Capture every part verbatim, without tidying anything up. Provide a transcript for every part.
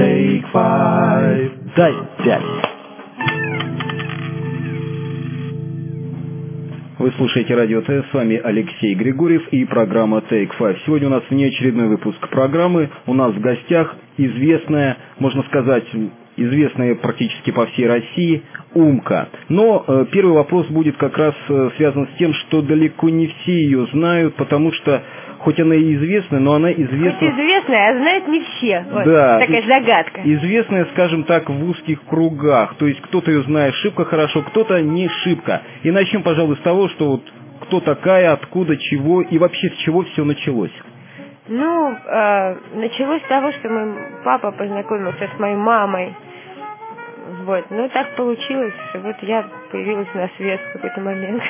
Take Five. Дай пять. Вы слушаете Радио ТС, с вами Алексей Григорьев и программа Take Five. Сегодня у нас внеочередной выпуск программы. У нас в гостях известная, можно сказать, известная практически по всей России Умка. Но э, первый вопрос будет как раз э, связан с тем, что далеко не все ее знают, потому что хоть она и известная, но она известна... Хоть известная, а знают не все. Вот, да, такая загадка. Известная, скажем так, в узких кругах. То есть кто-то ее знает шибко хорошо, кто-то не шибко. И начнем, пожалуй, с того, что вот кто такая, откуда, чего и вообще с чего все началось. Ну, э, началось с того, что мой папа познакомился с моей мамой. Вот, ну так получилось, что вот я появилась на свет в какой-то момент.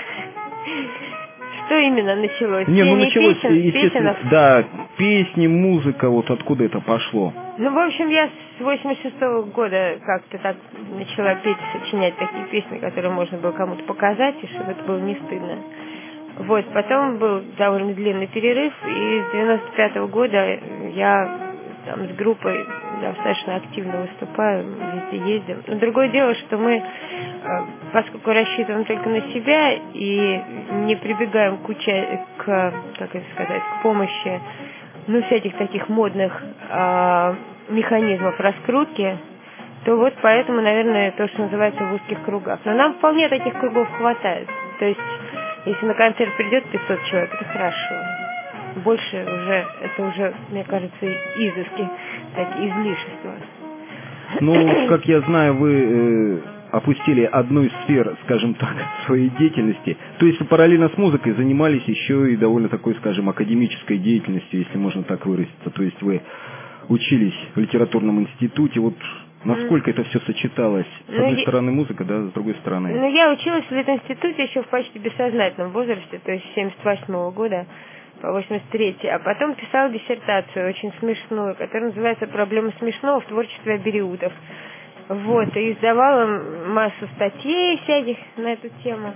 Что именно началось? Не, ну началось, песен, естественно, песенок? да, песни, музыка, вот откуда это пошло? Ну, в общем, я с восемьдесят шестого года как-то так начала петь, сочинять такие песни, которые можно было кому-то показать, и чтобы это было не стыдно. Вот, потом был довольно длинный перерыв, и с девяносто пятого года я там с группой достаточно активно выступаю, везде ездим. Но другое дело, что мы, поскольку рассчитываем только на себя и не прибегаем к, уча... к как это сказать, к помощи, ну, всяких таких модных э, механизмов раскрутки, то вот поэтому, наверное, то, что называется в узких кругах. Но нам вполне таких кругов хватает. То есть, если на концерт придет пятьсот человек, это хорошо. Больше уже, это уже, мне кажется, изыски, такие излишества. Ну, как я знаю, вы э, опустили одну из сфер, скажем так, своей деятельности. То есть вы параллельно с музыкой занимались еще и довольно такой, скажем, академической деятельностью, если можно так выразиться. То есть вы учились в литературном институте. Вот насколько это все сочеталось? С одной ну, стороны музыка, да, с другой стороны. Ну, я училась в литинституте еще в почти бессознательном возрасте, то есть с семьдесят восьмого года по восемьдесят третий, а потом писала диссертацию очень смешную, которая называется «Проблема смешного в творчестве абериутов». Вот, и издавала массу статей всяких на эту тему.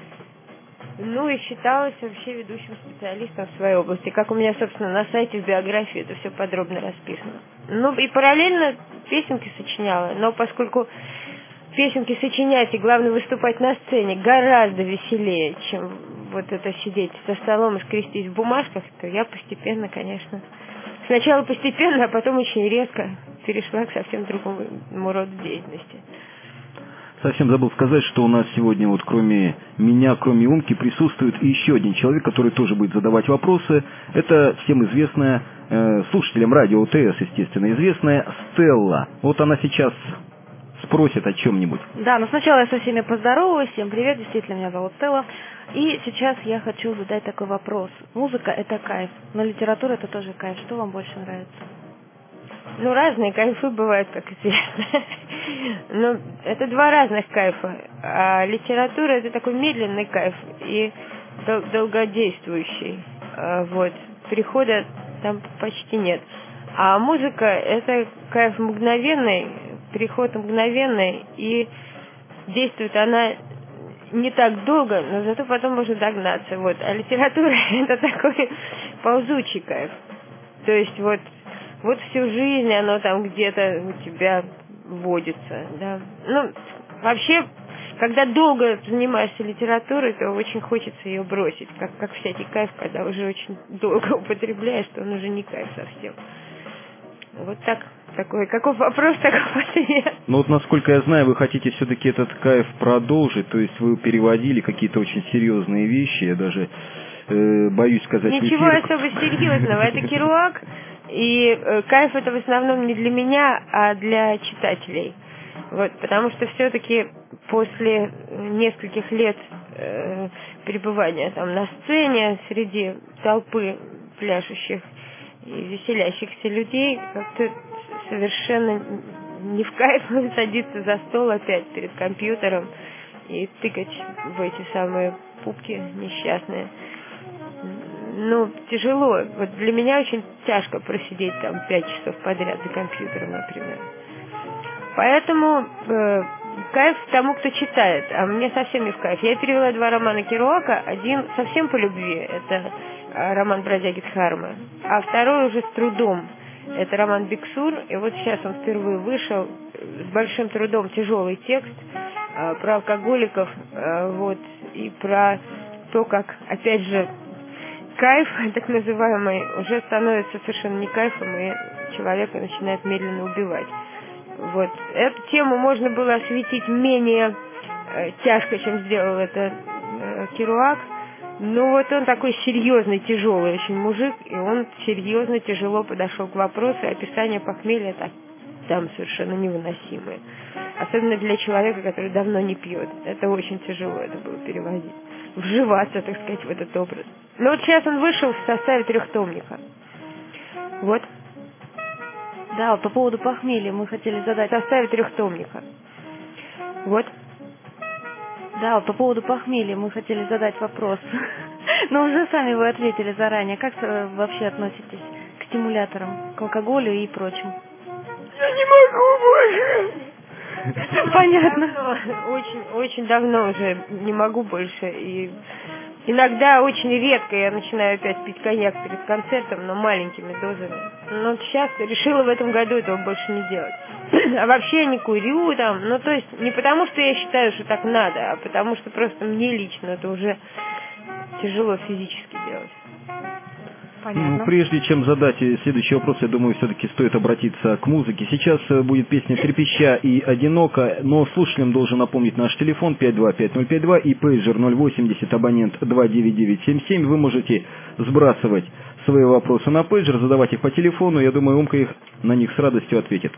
Ну и считалась вообще ведущим специалистом в своей области. Как у меня, собственно, на сайте в биографии это все подробно расписано. Ну и параллельно песенки сочиняла, но поскольку песенки сочинять и, главное, выступать на сцене гораздо веселее, чем вот это сидеть за столом и скрестись в бумажках, то я постепенно, конечно, сначала постепенно, а потом очень резко перешла к совсем другому роду деятельности. Совсем забыл сказать, что у нас сегодня, вот кроме меня, кроме Умки, присутствует еще один человек, который тоже будет задавать вопросы. Это всем известная, э, слушателям радио ТС, естественно, известная Стелла. Вот она сейчас спросит о чем-нибудь. Да, но сначала я со всеми поздороваюсь. Всем привет, действительно, меня зовут Стелла. И сейчас я хочу задать такой вопрос. Музыка — это кайф, но литература — это тоже кайф. Что вам больше нравится? Ну, разные кайфы бывают, как известно. Но это два разных кайфа. А литература — это такой медленный кайф и дол- долгодействующий. А вот. Перехода там почти нет. А музыка — это кайф мгновенный, переход мгновенный, и действует она не так долго, но зато потом можно догнаться. Вот. А литература — это такой ползучий кайф. То есть вот Вот всю жизнь оно там где-то у тебя водится, да. Ну, вообще, когда долго занимаешься литературой, то очень хочется ее бросить. Как, как всякий кайф, когда уже очень долго употребляешь, то он уже не кайф совсем. Вот так, такой, каков вопрос, таков ответ. Ну вот, насколько я знаю, вы хотите все-таки этот кайф продолжить, то есть вы переводили какие-то очень серьезные вещи, я даже э, боюсь сказать. Ничего особо серьезного, это Керуак. И э, кайф это в основном не для меня, а для читателей. Вот, потому что все-таки после нескольких лет э, пребывания там на сцене среди толпы пляшущих и веселящихся людей, как-то совершенно не в кайф садиться за стол опять перед компьютером и тыкать в эти самые пупки несчастные. Ну, тяжело. Вот для меня очень тяжко просидеть там пять часов подряд за компьютером, например. Поэтому э, кайф тому, кто читает, а мне совсем не в кайф. Я перевела два романа Керуака. Один совсем по любви, это роман «Бродяги Дхармы», а второй уже с трудом Это роман «Биксур», и вот сейчас он впервые вышел, с большим трудом, тяжелый текст э, про алкоголиков, э, вот, и про то, как, опять же, кайф, так называемый, уже становится совершенно не кайфом, и человека начинает медленно убивать. Вот. Эту тему можно было осветить менее э, тяжко, чем сделал это э, Керуак. Но вот он такой серьезный, тяжелый очень мужик, и он серьезно, тяжело подошел к вопросу, и описание похмелья так, там совершенно невыносимое. Особенно для человека, который давно не пьет. Это очень тяжело это было переводить. Вживаться, так сказать, в этот образ. Но вот сейчас он вышел в составе трехтомника. Вот. Да, вот по поводу похмелья мы хотели задать. В составе трехтомника. Вот. Да, вот по поводу похмелья мы хотели задать вопрос. Но уже сами вы ответили заранее. Как вы вообще относитесь к стимуляторам, к алкоголю и прочему? Я не могу больше. Понятно. Очень, очень давно уже не могу больше. И иногда очень редко я начинаю опять пить коньяк перед концертом, но маленькими дозами. Но сейчас решила в этом году этого больше не делать. А вообще я не курю там, ну то есть не потому, что я считаю, что так надо, а потому что просто мне лично это уже тяжело физически делать. Понятно. Ну, прежде чем задать следующий вопрос, я думаю, все-таки стоит обратиться к музыке. Сейчас будет песня «Трепеща» и «Одиноко», но слушателям должен напомнить наш телефон пять два пять ноль пять два и пейджер ноль восемьдесят, абонент два девять девять семь семь. Вы можете сбрасывать свои вопросы на пейджер, задавать их по телефону. Я думаю, Умка их на них с радостью ответит.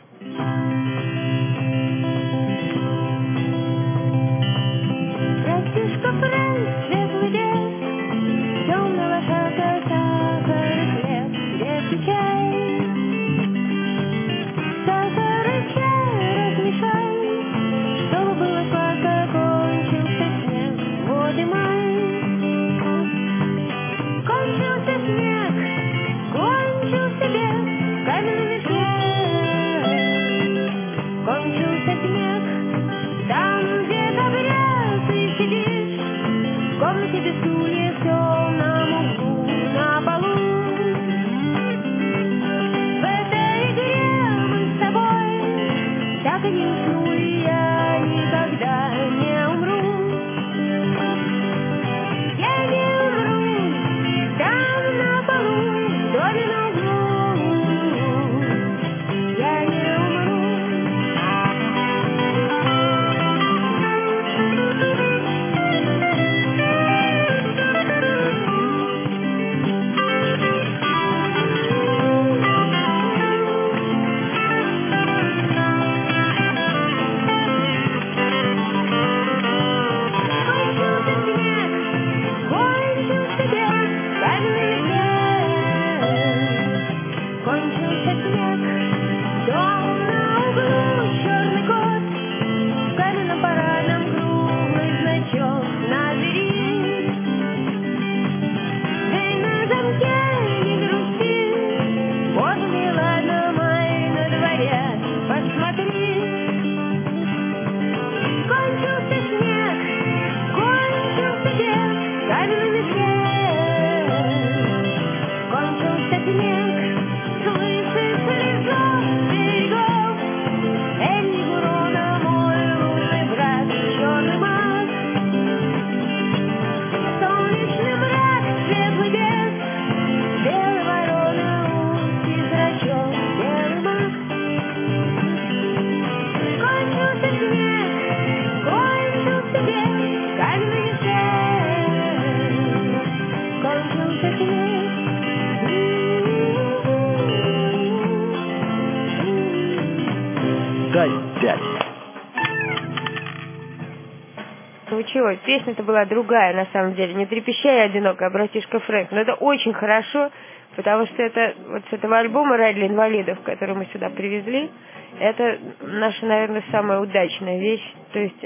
Случилось. Песня-то была другая, на самом деле. Не «Трепеща» и «Одиноко», а «Братишка Фрэнк». Но это очень хорошо, потому что это вот с этого альбома «Рай для инвалидов», который мы сюда привезли, это наша, наверное, самая удачная вещь. То есть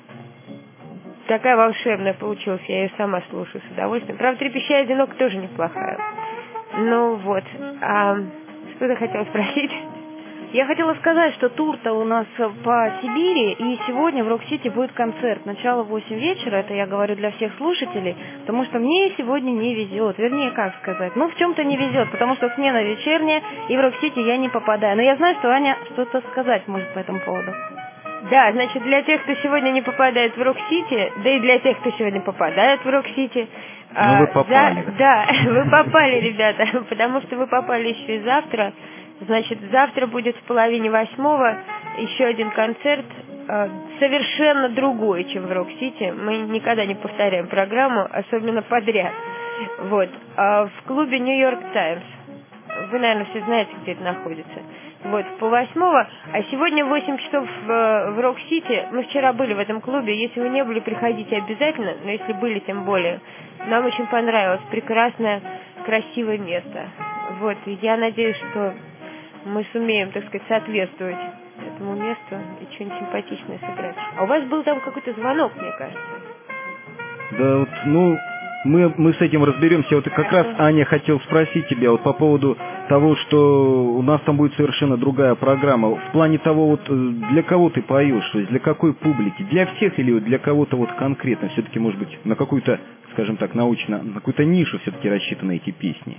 такая волшебная получилась, я ее сама слушаю с удовольствием. Правда, «Трепеща» и «Одиноко» тоже неплохая. Ну вот. А что ты хотела спросить? Я хотела сказать, что тур-то у нас по Сибири, и сегодня в Рок-Сити будет концерт. Начало в восемь вечера, это я говорю для всех слушателей, потому что мне сегодня не везет. Вернее, как сказать, ну в чем-то не везет, потому что смена вечерняя, и в Рок-Сити я не попадаю. Но я знаю, что Аня что-то сказать может по этому поводу. Да, значит, для тех, кто сегодня не попадает в Рок-Сити, да и для тех, кто сегодня попадает в Рок-Сити... Ну, вы попали. За, да, вы попали, ребята, потому что вы попали еще и завтра. Значит, завтра будет в половине восьмого еще один концерт, э, совершенно другой, чем в Рок-Сити. Мы никогда не повторяем программу, особенно подряд. Вот. А в клубе Нью-Йорк Таймс. Вы, наверное, все знаете, где это находится. Вот, в полвосьмого, а сегодня в восемь часов в, в Рок-Сити. Мы вчера были в этом клубе. Если вы не были, приходите обязательно, но если были, тем более. Нам очень понравилось. Прекрасное, красивое место. Вот, и я надеюсь, что мы сумеем, так сказать, соответствовать этому месту и что-нибудь симпатичное сыграть. А у вас был там какой-то звонок, мне кажется. Да, вот, ну, мы, мы с этим разберемся. Вот как раз, Аня, хотел спросить тебя вот по поводу того, что у нас там будет совершенно другая программа. В плане того, вот для кого ты поешь, то есть для какой публики? Для всех или вот для кого-то вот конкретно? Все-таки, может быть, на какую-то, скажем так, научно, на какую-то нишу все-таки рассчитаны эти песни?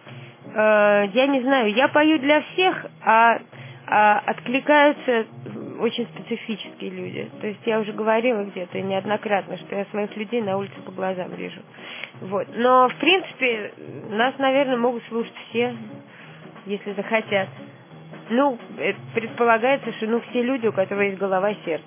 Я не знаю, я пою для всех, а, а откликаются очень специфические люди. То есть я уже говорила где-то неоднократно, что я своих людей на улице по глазам вижу. Вот. Но, в принципе, нас, наверное, могут слушать все, если захотят. Ну, предполагается, что ну, все люди, у которых есть голова и сердце,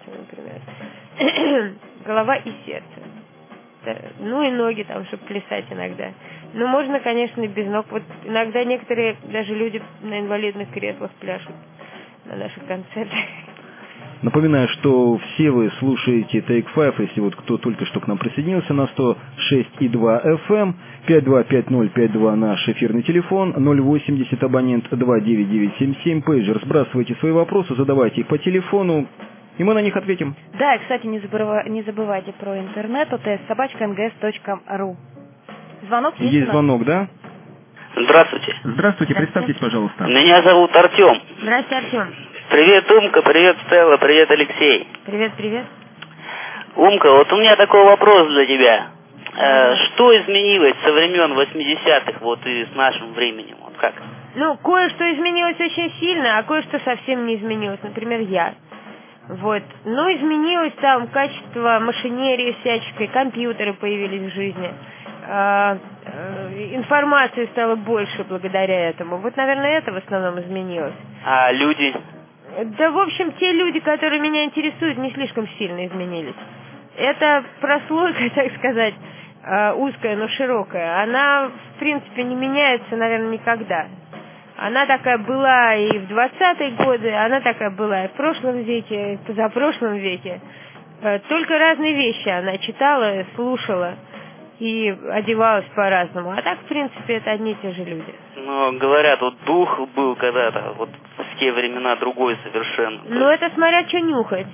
например. Голова и сердце. Да. Ну и ноги там, чтобы плясать иногда. Ну, можно, конечно, и без ног. Вот иногда некоторые даже люди на инвалидных креслах пляшут на наших концертах. Напоминаю, что все вы слушаете Take Five, если вот кто только что к нам присоединился, на сто шесть и два эф эм, пять два пять ноль пять два наш эфирный телефон, ноль восемьдесят абонент два девять девять семь семь, пейджер. Сбрасывайте свои вопросы, задавайте их по телефону, и мы на них ответим. Да, и, кстати, не, забыва... не забывайте про интернет, это собачка эн гэ эс точка ру. Звонок есть? Есть звонок, да? Здравствуйте. Здравствуйте, представьтесь, пожалуйста. Меня зовут Артем. Здравствуйте, Артем. Привет, Умка, привет, Стелла, привет, Алексей. Привет, привет. Умка, вот у меня такой вопрос для тебя. Э, что изменилось со времен восьмидесятых, вот и с нашим временем, вот как? Ну, кое-что изменилось очень сильно, а кое-что совсем не изменилось. Например, я. Вот. Ну, изменилось там качество машинерии всяческой, компьютеры появились в жизни. А, информации стало больше благодаря этому. Вот, наверное, это в основном изменилось. А люди? Да, в общем, те люди, которые меня интересуют, не слишком сильно изменились. Это прослойка, так сказать, узкая, но широкая. Она, в принципе, не меняется, наверное, никогда. Она такая была и в двадцатые годы, она такая была и в прошлом веке, и в позапрошлом веке. Только разные вещи она читала, слушала и одевалась по-разному. А так, в принципе, это одни и те же люди. Ну, говорят, вот дух был когда-то, вот в те времена другой совершенно. Ну, это смотря что нюхать.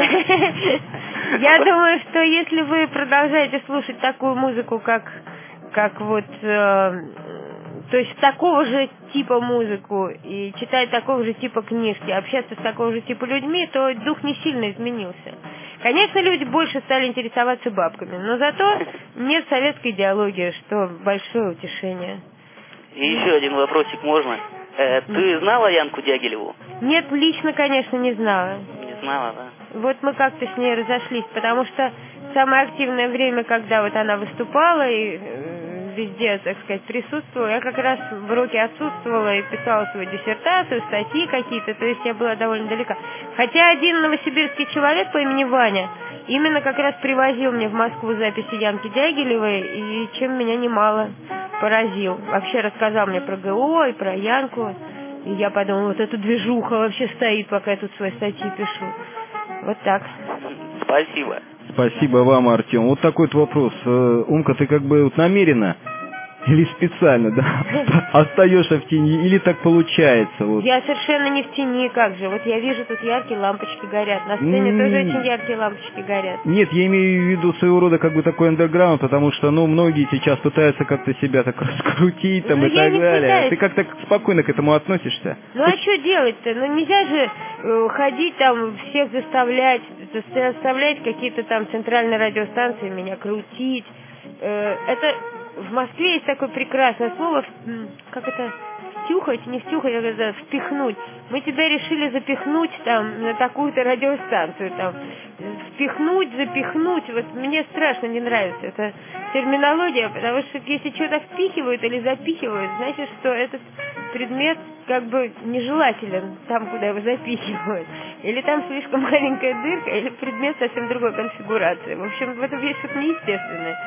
Я думаю, что если вы продолжаете слушать такую музыку, как, как вот, э, то есть такого же типа музыку, и читать такого же типа книжки, общаться с такого же типа людьми, то дух не сильно изменился. Конечно, люди больше стали интересоваться бабками, но зато нет советской идеологии, что большое утешение. И еще один вопросик можно? Э, ты знала Янку Дягилеву? Нет, лично, конечно, не знала. Не знала, да? Вот мы как-то с ней разошлись, потому что самое активное время, когда вот она выступала и э, везде, так сказать, присутствовала, я как раз в Роке отсутствовала и писала свою диссертацию, статьи какие-то, то есть я была довольно далека. Хотя один новосибирский человек по имени Ваня именно как раз привозил мне в Москву записи Янки Дягилевой, и чем меня немало поразил. Вообще рассказал мне про ГО и про Янку, и я подумала, вот эта движуха вообще стоит, пока я тут свои статьи пишу. Вот так. Спасибо. Спасибо вам, Артем. Вот такой вот вопрос. Умка, ты как бы вот намеренно Или специально, да, остаешься в тени, или так получается? Вот. Я совершенно не в тени, как же. Вот я вижу, тут яркие лампочки горят. На сцене М. тоже очень яркие лампочки горят. Нет, я имею в виду своего рода как бы такой андерграунд, потому что, ну, многие сейчас пытаются как-то себя так раскрутить там Ну, и я так не далее. пытаюсь. Ты как-то спокойно к этому относишься? Ну а что делать-то? Ну нельзя же э, ходить там, всех заставлять, заставлять какие-то там центральные радиостанции меня крутить. Э, это в Москве есть такое прекрасное слово, м, как это, втюхать, не втюхать, а это впихнуть. Мы тебя решили запихнуть там на такую-то радиостанцию, там, впихнуть, запихнуть. Вот мне страшно не нравится эта терминология, потому что если что-то впихивают или запихивают, значит, что этот предмет как бы нежелателен там, куда его запихивают. Или там слишком маленькая дырка, или предмет совсем другой конфигурации. В общем, в этом есть что-то неестественное.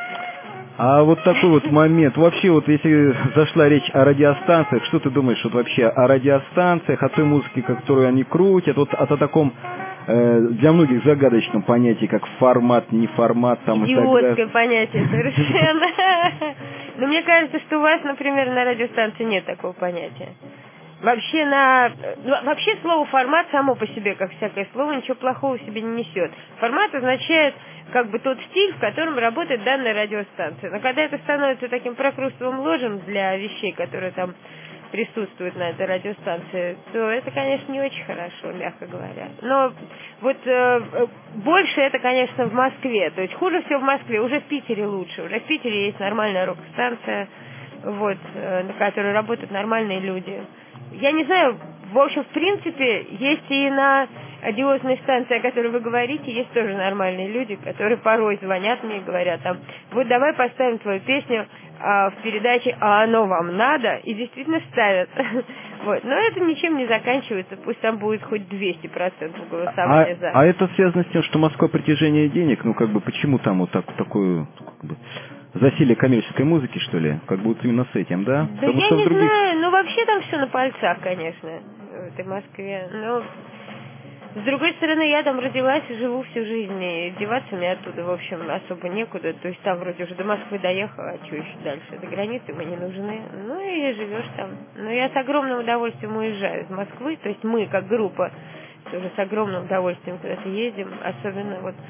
А вот такой вот момент. Вообще, вот если зашла речь о радиостанциях, что ты думаешь вот вообще о радиостанциях, о той музыке, которую они крутят, вот о таком э, для многих загадочном понятии, как формат, не формат, там и так далее. Идиотское понятие совершенно. Но мне кажется, что у вас, например, на радиостанции нет такого понятия. Вообще на вообще слово формат само по себе, как всякое слово, ничего плохого в себе не несет. Формат означает как бы тот стиль, в котором работает данная радиостанция. Но когда это становится таким прокрустовым ложем для вещей, которые там присутствуют на этой радиостанции, то это, конечно, не очень хорошо, мягко говоря. Но вот э, больше это, конечно, в Москве. То есть хуже всего в Москве, уже в Питере лучше. Уже в Питере есть нормальная рок-станция, вот, э, на которой работают нормальные люди. Я не знаю, в общем, в принципе, есть и на одиозной станции, о которой вы говорите, есть тоже нормальные люди, которые порой звонят мне и говорят там, вот давай поставим твою песню а, в передаче «А оно вам надо?» и действительно ставят. Вот. Но это ничем не заканчивается, пусть там будет хоть двести процентов голосования а, за. А это связано с тем, что Москва притяжение денег, ну как бы почему там вот так, такое как бы, засилие коммерческой музыки, что ли? Как бы вот именно с этим, да? Да Потому я что в не других... знаю, ну вообще там все на пальцах, конечно, в этой Москве. Но с другой стороны, я там родилась и живу всю жизнь, и деваться мне оттуда, в общем, особо некуда. То есть там вроде уже до Москвы доехала, а что еще дальше? До границы мы не нужны. Ну и живешь там. Но я с огромным удовольствием уезжаю из Москвы. То есть мы, как группа, тоже с огромным удовольствием куда-то ездим. Особенно вот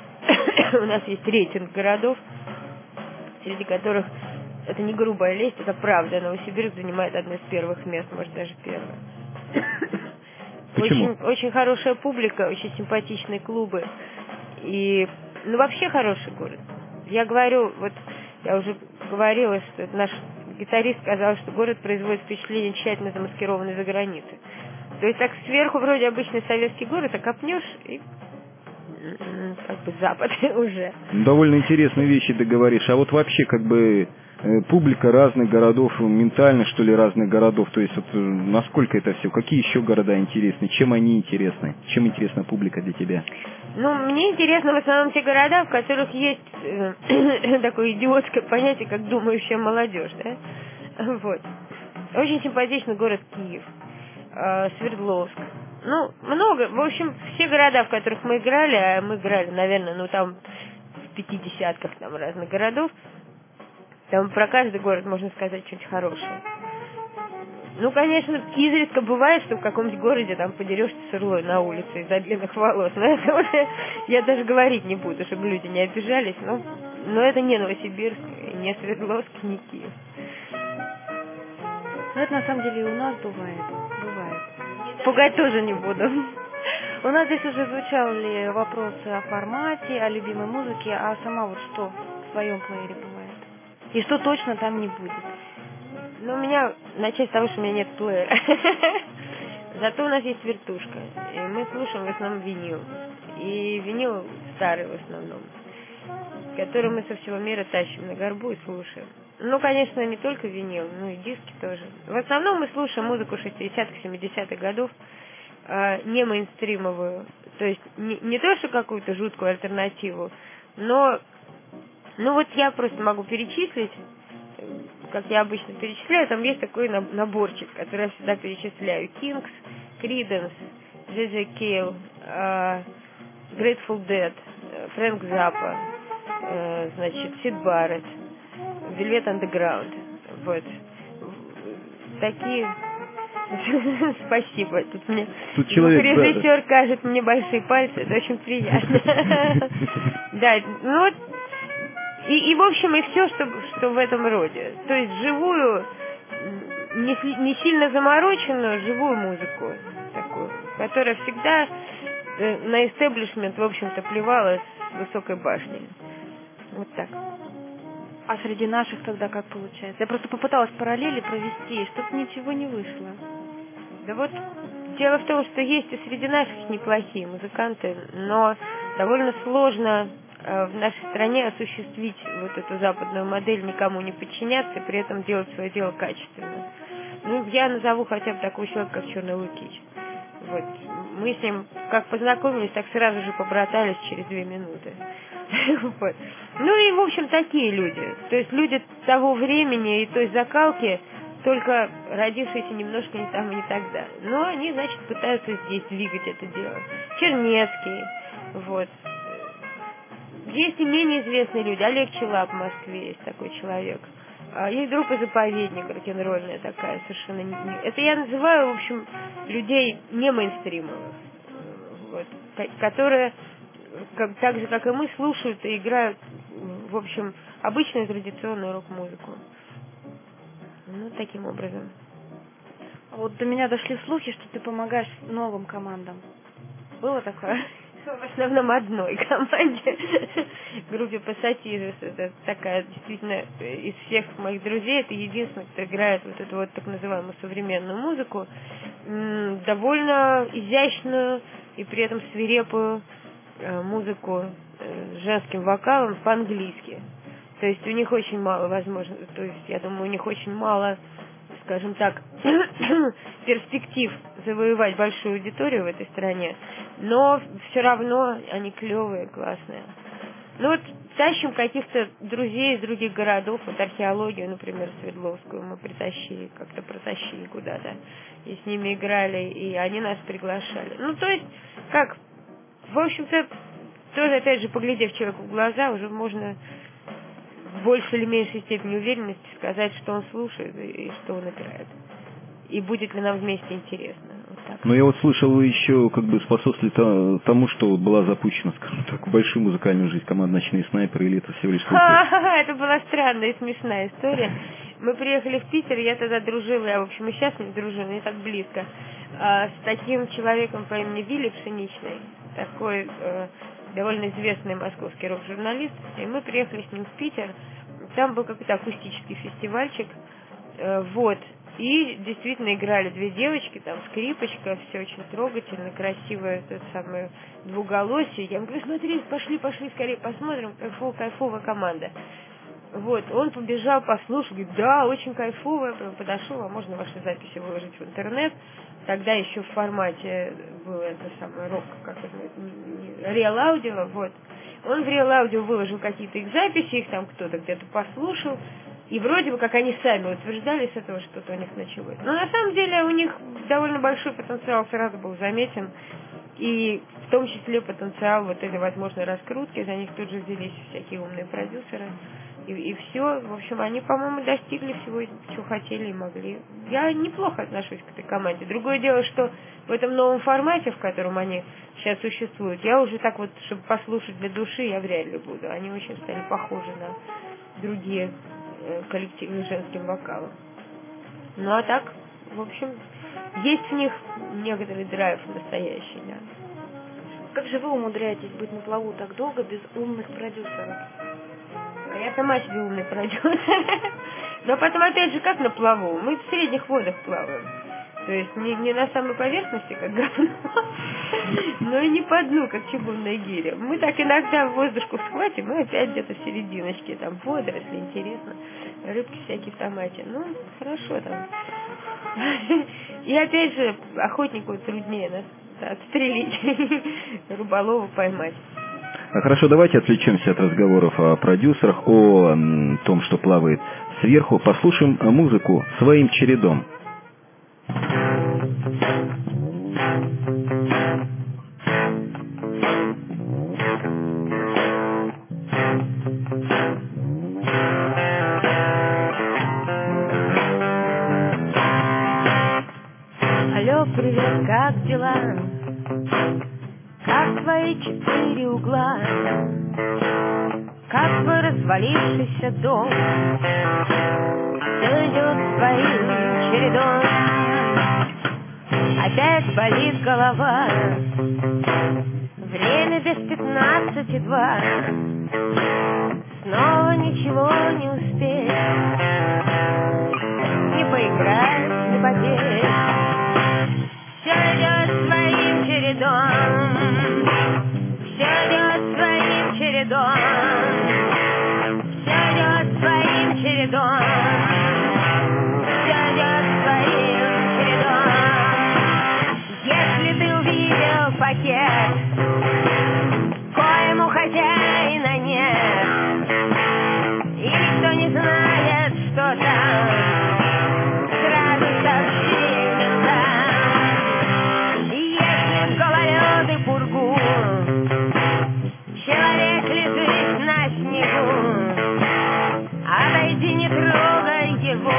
у нас есть рейтинг городов, среди которых, это не грубая лесть, это правда, Новосибирск занимает одно из первых мест, может даже первое. Почему? Очень, очень хорошая публика, очень симпатичные клубы. И, ну, вообще хороший город. Я говорю, вот, я уже говорила, что это наш гитарист сказал, что город производит впечатление тщательно замаскированный за границей. То есть так сверху вроде обычный советский город, а копнешь и как бы Запад уже. Довольно интересные вещи ты говоришь. А вот вообще как бы э, публика разных городов, ментально что ли разных городов, то есть вот э, насколько это все, какие еще города интересны, чем они интересны, чем интересна публика для тебя? Ну, мне интересно в основном те города, в которых есть э, такое идиотское понятие, как думающая молодежь, да? Вот. Очень симпатичный город Киев, э, Свердловск. Ну, много, в общем, все города, в которых мы играли, а мы играли, наверное, ну там в пятидесятках там разных городов, там про каждый город можно сказать что-нибудь хорошее. Ну, конечно, изредка бывает, что в каком-нибудь городе там подерешься с урлой на улице из-за длинных волос, но это уже я даже говорить не буду, чтобы люди не обижались, но, но это не Новосибирск, не Свердловск, не Киев. Ну, это на самом деле и у нас бывает, бывает. Пугать тоже не буду. У нас здесь уже звучали вопросы о формате, о любимой музыке, а сама вот что в своем плеере бывает? И что точно там не будет? Ну, у меня, начать с того, что у меня нет плеера. Зато у нас есть вертушка, и мы слушаем в основном винил. И винил старый в основном, который мы со всего мира тащим на горбу и слушаем. Ну, конечно, не только винил, но и диски тоже. В основном мы слушаем музыку шестидесятых, семидесятых годов, э, не мейнстримовую. То есть не, не то, что какую-то жуткую альтернативу, но ну вот я просто могу перечислить, как я обычно перечисляю, там есть такой наборчик, который я всегда перечисляю. Kings, Creedence, Джей Джей Cale, uh, Grateful Dead, Фрэнк Заппа, uh, значит, Сид Барретт, Velvet Underground. Вот. Такие... Спасибо. Тут мне Тут человек, режиссер да. кажет мне большие пальцы, это очень приятно. Да, ну вот, и, и в общем, и все, что, что в этом роде. То есть живую, не, не сильно замороченную, живую музыку такую, которая всегда на истеблишмент, в общем-то, плевала с высокой башни. Вот так. А среди наших тогда как получается? Я просто попыталась параллели провести, что-то ничего не вышло. Да вот, дело в том, что есть и среди наших неплохие музыканты, но довольно сложно э, в нашей стране осуществить вот эту западную модель, никому не подчиняться и при этом делать свое дело качественно. Ну, я назову хотя бы такого человека, как Черный Лукич. Вот. Мы с ним как познакомились, так сразу же побратались через две минуты. Вот. Ну и, в общем, такие люди. То есть люди того времени и той закалки, только родившиеся немножко не там и не тогда. Но они, значит, пытаются здесь двигать это дело. Чернецкий, вот. Есть и менее известные люди. Олег Челап в Москве есть такой человек. Есть группа «Заповедник», рок-н-ролльная такая, совершенно не... Это я называю, в общем, людей не мейнстримовых, вот, которые, как, так же, как и мы, слушают и играют, в общем, обычную традиционную рок-музыку. Ну, таким образом. Вот до меня дошли слухи, что ты помогаешь новым командам. Было такое? В основном одной команде, группе Пассатижес. Это такая, действительно, из всех моих друзей, это единственный, кто играет вот эту вот так называемую современную музыку, довольно изящную и при этом свирепую музыку с женским вокалом по-английски. То есть у них очень мало возможностей, то есть я думаю, у них очень мало, скажем так, перспектив завоевать большую аудиторию в этой стране, но все равно они клевые, классные. Ну вот тащим каких-то друзей из других городов, вот археологию, например, Свердловскую мы притащили, как-то протащили куда-то, и с ними играли, и они нас приглашали. Ну то есть, как, в общем-то, тоже, опять же, поглядев человеку в глаза, уже можно в большей или меньшей степени уверенности сказать, что он слушает и что он играет. И будет ли нам вместе интересно. Вот так. Но я вот слышал, вы еще как бы способствовали тому, что была запущена, скажем так, большую музыкальную жизнь команд «Ночные снайперы», или это всего лишь случай? Это была странная и смешная история. Мы приехали в Питер, я тогда дружила, я, в общем, и сейчас не дружу, не так близко, с таким человеком по имени Вилли Пшеничный, такой довольно известный московский рок-журналист, и мы приехали с ним в Питер, там был какой-то акустический фестивальчик, вот, и действительно играли две девочки, там скрипочка, все очень трогательно, красивое, это самое двуголосие. Я ему говорю, смотри, пошли, пошли, скорее посмотрим, кайфовая, кайфовая команда. Вот, он побежал, послушал, говорит, да, очень кайфовая, подошел, а можно ваши записи выложить в интернет. Тогда еще в формате было это самое рок, как это, Real Audio, вот. Он в Real Audio выложил какие-то их записи, их там кто-то где-то послушал, и вроде бы как они сами утверждали с этого, что-то у них началось. Но на самом деле у них довольно большой потенциал сразу был заметен, и в том числе потенциал вот этой возможной раскрутки, за них тут же взялись всякие умные продюсеры. И, и все, в общем, они, по-моему, достигли всего, чего хотели и могли. Я неплохо отношусь к этой команде. Другое дело, что в этом новом формате, в котором они сейчас существуют, я уже так вот, чтобы послушать для души, я вряд ли буду. Они очень стали похожи на другие э, коллективы с женским вокалом. Ну, а так, в общем, есть в них некоторый драйв настоящий, да. Как же вы умудряетесь быть на плаву так долго без умных продюсеров? А я сама себе умный продюсер. Но потом, опять же, как на плаву? Мы в средних водах плаваем. То есть не, не на самой поверхности, как говно, но и не по дну, как чугунная гиря. Мы так иногда в воздушку схватим, и опять где-то в серединочке, там, водоросли, интересно, рыбки всякие в томате. Ну, хорошо там. И опять же, охотнику труднее нас отстрелить, рыболову поймать. Хорошо, давайте отвлечемся от разговоров о продюсерах, о том, что плавает сверху. Послушаем музыку своим чередом. как твои четыре угла, как твой развалившийся дом, все идет своим чередом. Опять болит голова, время без пятнадцати два, снова ничего не успеть, не поиграть, не попеть. Все идет своим чередом, все идет своим чередом, все идет своим чередом, все идет своим чередом. Если ты увидел пакет, коему хозяина нет, и никто не знает, что там, сразу сообщи ментам. Если в гололед и пургу человек лежит на снегу, отойди, не трогай его,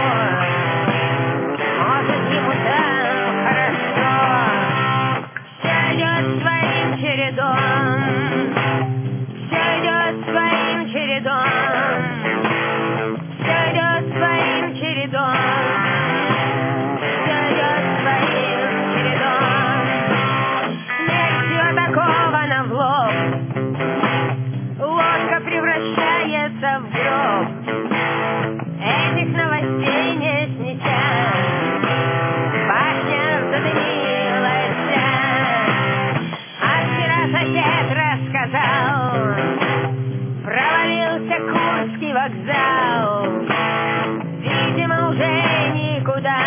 может, ему там хорошо. Все идет своим чередом, все идет своим чередом, все идет своим чередом, все идет своим чередом. Смерть все такована в лоб, лодка превращается в гроб. Этих новостей не снесят, башня задымилась вся. А вчера сосед рассказал, провалился Курский вокзал, видимо, уже никуда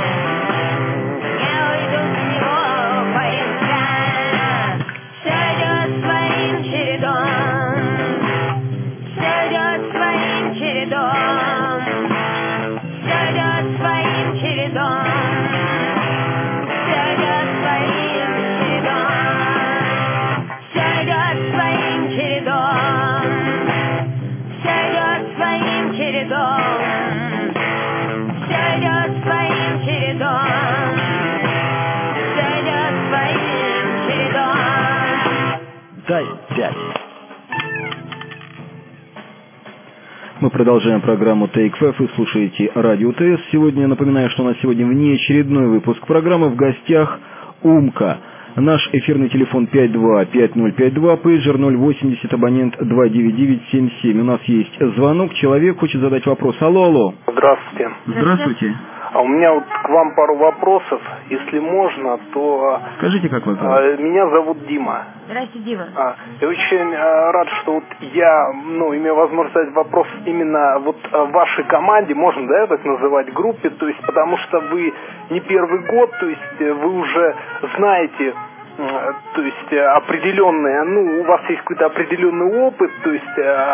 не уйдут с него поезда. Все идет своим чередом, все идет своим чередом, все идет своим чередом, все идет своим чередом, все идет своим чередом, все идет своим чередом, все идет своим чередом, все идет своим чередом. Дай пять. Мы продолжаем программу Take Five. Вы слушаете Радио ТС. Сегодня, напоминаю, что у нас сегодня внеочередной выпуск программы. В гостях Умка. Наш эфирный телефон пять два пять ноль пять два, пейджер ноль восемьдесят, абонент два девять девять семь семь. У нас есть звонок, человек хочет задать вопрос. Алло, алло. Здравствуйте. Здравствуйте. А у меня вот к вам пару вопросов, если можно, то... Скажите, как вы а, зовут? Меня зовут Дима. Здравствуйте, Дима. А, я очень а, рад, что вот я, ну, имею возможность задать вопрос именно вот а, вашей команде, можно, да, так называть, группе, то есть, потому что вы не первый год, то есть, вы уже знаете, то есть, определенные, ну, у вас есть какой-то определенный опыт, то есть,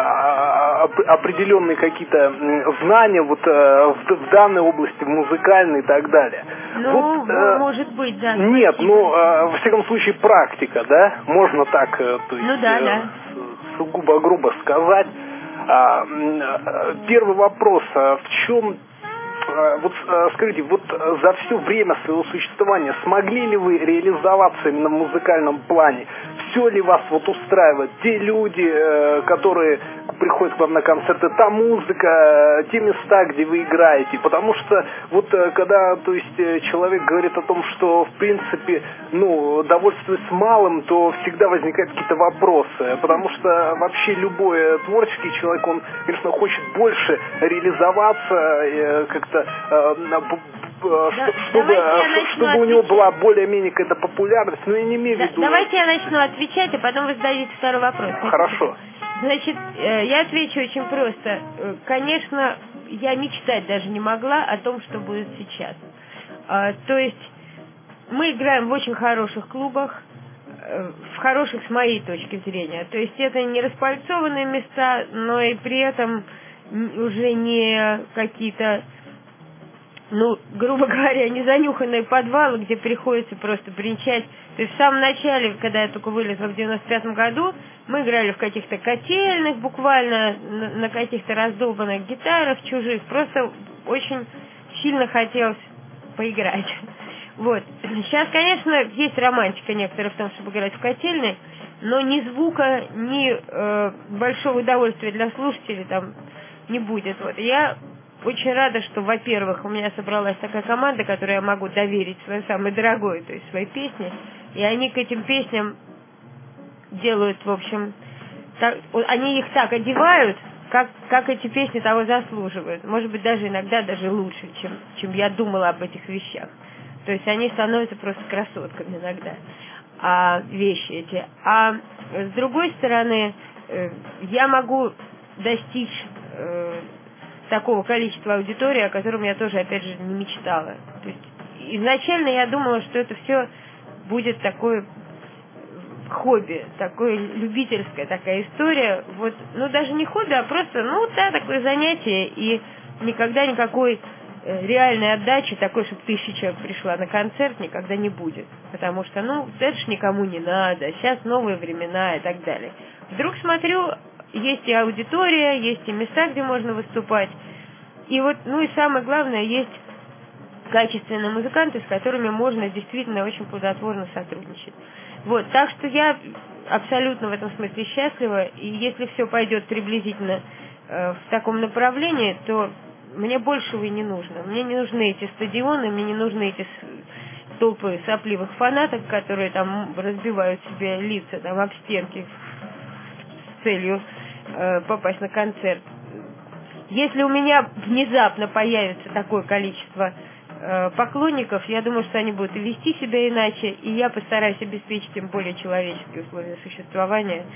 определенные какие-то знания вот в, в данной области, в музыкальной и так далее. Ну, вот, э, может быть, да. Нет, ну, э, во всяком случае, практика, да, можно так, э, то есть, ну, да, э, да. сугубо грубо сказать. А, э, первый вопрос, а в чем... Вот скажите, вот за все время своего существования смогли ли вы реализоваться именно в музыкальном плане? Все ли вас вот устраивает? Те люди, которые приходят к вам на концерты, та музыка, те места, где вы играете? Потому что вот когда, то есть, человек говорит о том, что в принципе, ну, довольствуясь малым, то всегда возникают какие-то вопросы. Потому что вообще любой творческий человек, он, конечно, хочет больше реализоваться, как-то Э, да, чтобы, чтобы у него была более-менее какая-то популярность, но я не имею в виду... Да, давайте я начну отвечать, а потом вы зададите второй вопрос. Хорошо. Значит, я отвечу очень просто. Конечно, я мечтать даже не могла о том, что будет сейчас. То есть мы играем в очень хороших клубах, в хороших с моей точки зрения. То есть это не распальцованные места, но и при этом уже не какие-то, ну, грубо говоря, не занюханные подвалы, где приходится просто бренчать. То есть в самом начале, когда я только вылезла в девяносто пятом году, мы играли в каких-то котельных, буквально на, на каких-то раздолбанных гитарах чужих. Просто очень сильно хотелось поиграть. Вот. Сейчас, конечно, есть романтика некоторая в том, чтобы играть в котельной, но ни звука, ни э, большого удовольствия для слушателей там не будет. Вот. Я очень рада, что, во-первых, у меня собралась такая команда, которой я могу доверить свое самое дорогое, то есть свои песни, и они к этим песням делают, в общем, так, они их так одевают, как, как эти песни того заслуживают. Может быть, даже иногда даже лучше, чем, чем я думала об этих вещах. То есть они становятся просто красотками иногда, а вещи эти. А с другой стороны, э, я могу достичь э, такого количества аудитории, о котором я тоже, опять же, не мечтала. То есть изначально я думала, что это все будет такое хобби, такое любительская такая история. Вот, ну даже не хобби, а просто, ну да, такое занятие, и никогда никакой э, реальной отдачи, такой, чтобы тысяча человек пришла на концерт, никогда не будет. Потому что, ну, это ж никому не надо, сейчас новые времена и так далее. Вдруг смотрю, есть и аудитория, есть и места, где можно выступать. И вот, ну и самое главное, есть качественные музыканты, с которыми можно действительно очень плодотворно сотрудничать. Вот, так что я абсолютно в этом смысле счастлива, и если все пойдет приблизительно э, в таком направлении, то мне большего и не нужно. Мне не нужны эти стадионы, мне не нужны эти толпы сопливых фанатов, которые там разбивают себе лица там об стенки с целью э, попасть на концерт. Если у меня внезапно появится такое количество э, поклонников, я думаю, что они будут вести себя иначе, и я постараюсь обеспечить им более человеческие условия существования.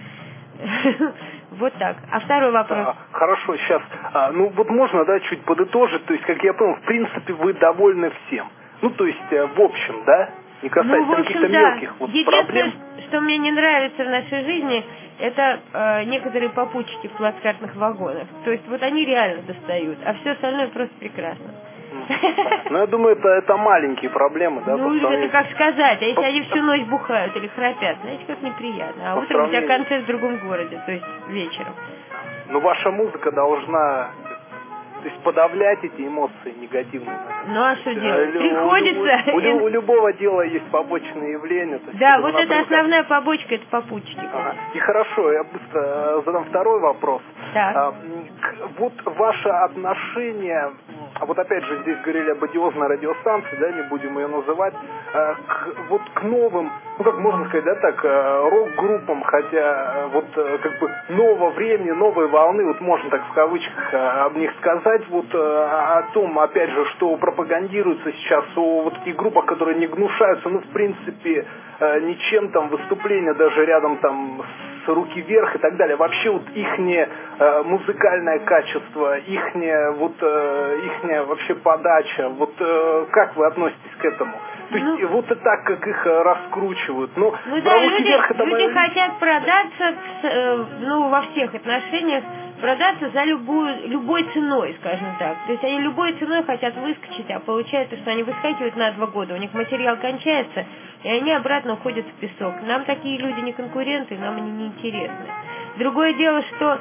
Вот так. А второй вопрос? Хорошо, сейчас. Ну вот можно, да, чуть подытожить. То есть, как я понял, в принципе, вы довольны всем. Ну, то есть, в общем, да? Не касается ну, каких-то общем, да. мелких вот Единственное, проблем. что мне не нравится в нашей жизни, это э, некоторые попутчики в плацкартных вагонах. То есть вот они реально достают, а все остальное просто прекрасно. Ну, я думаю, это, это маленькие проблемы, да? Ну, это как сказать, а если они всю ночь бухают или храпят, знаете, как неприятно. А утром у тебя концерт в другом городе, то есть вечером. Ну, ваша музыка должна... То есть подавлять эти эмоции негативные. Ну а что делать? Приходится. У, у, у любого дела есть побочные явления. То есть да, вот это основная побочка, это попутчики. Ага. И хорошо, я быстро задам второй вопрос. Так. А, вот ваше отношение, вот опять же здесь говорили об одиозной радиостанции, да, не будем ее называть, а, к, вот к новым, ну как можно сказать, да, так, рок-группам, хотя вот как бы нового времени, новой волны, вот можно так в кавычках об них сказать, вот о том, опять же, что пропагандируется сейчас о вот таких группах, которые не гнушаются, ну, в принципе, ничем там выступления даже рядом там с руки вверх и так далее. Вообще вот ихнее э, музыкальное качество, ихняя вот э, ихняя вообще подача, вот э, как вы относитесь к этому? То ну, есть вот и так, как их раскручивают. Ну, ну да, люди, вверх, это люди моя... хотят продаться, э, ну, во всех отношениях, продаться за любую, любой ценой, скажем так. То есть они любой ценой хотят выскочить, а получается, что они выскакивают на два года, у них материал кончается, и они обратно уходят в песок. Нам такие люди не конкуренты, нам они не интересны. Другое дело, что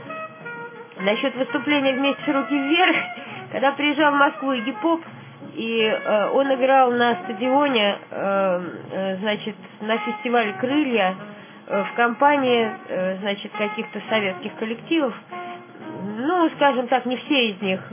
насчет выступления вместе руки вверх, когда приезжал в Москву Игги Поп, и э, он играл на стадионе, э, э, значит, на фестивале «Крылья», э, в компании, э, значит, каких-то советских коллективов. Ну, скажем так, не все из них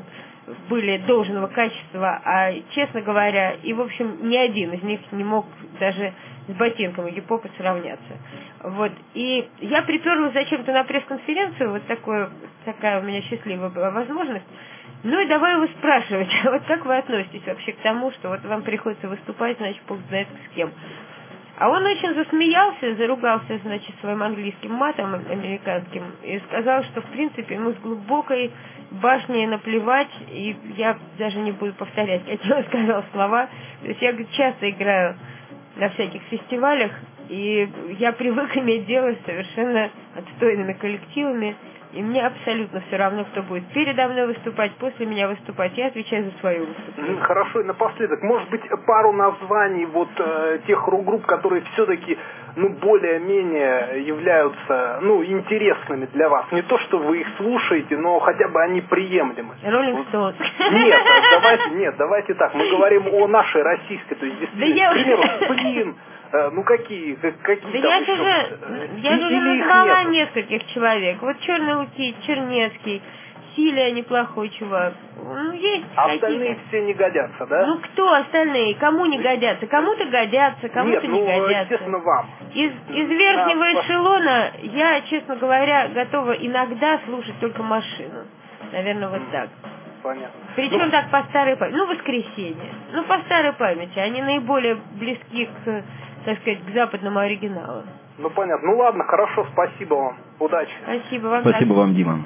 были должного качества, а, честно говоря, и, в общем, ни один из них не мог даже с ботинком Игги Попа сравняться. Вот. И я приперлась зачем-то на пресс-конференцию, вот такое, такая у меня счастливая была возможность. Ну и давай его спрашивать, вот как вы относитесь вообще к тому, что вот вам приходится выступать, значит, бог знает с кем. А он очень засмеялся, заругался, значит, своим английским матом американским и сказал, что, в принципе, ему с глубокой башней наплевать, и я даже не буду повторять, какие он сказал слова. То есть я, говорит, часто играю на всяких фестивалях, и я привык иметь дело с совершенно отстойными коллективами, И мне абсолютно все равно, кто будет передо мной выступать, после меня выступать. Я отвечаю за свое выступление. Хорошо, и напоследок, может быть, пару названий вот э, тех рок-групп, которые все-таки, ну, более-менее являются, ну, интересными для вас. Не то, что вы их слушаете, но хотя бы они приемлемы. Роллинг Стоунс. Нет, давайте, нет, давайте так. Мы говорим о нашей российской, то есть, действительно, Да я... к примеру, Сплин. Ну какие, какие да там я еще? Уже, я и, уже назвала нескольких человек. Вот Черный Луки, Чернецкий, Силия неплохой чувак. Ну, есть а остальные все не годятся, да? Ну кто остальные? Кому не годятся? Кому-то годятся, кому-то Нет, не ну, годятся. естественно, вам. Из, из верхнего а, эшелона я, честно говоря, готова иногда слушать только машину. Наверное, вот так. Понятно. Причем ну, так по старой памяти. Ну, воскресенье. Ну, по старой памяти. Они наиболее близки к, так сказать, к западному оригиналу. Ну, понятно. Ну, ладно, хорошо, спасибо вам. Удачи. Спасибо вам. Спасибо вам, Дима.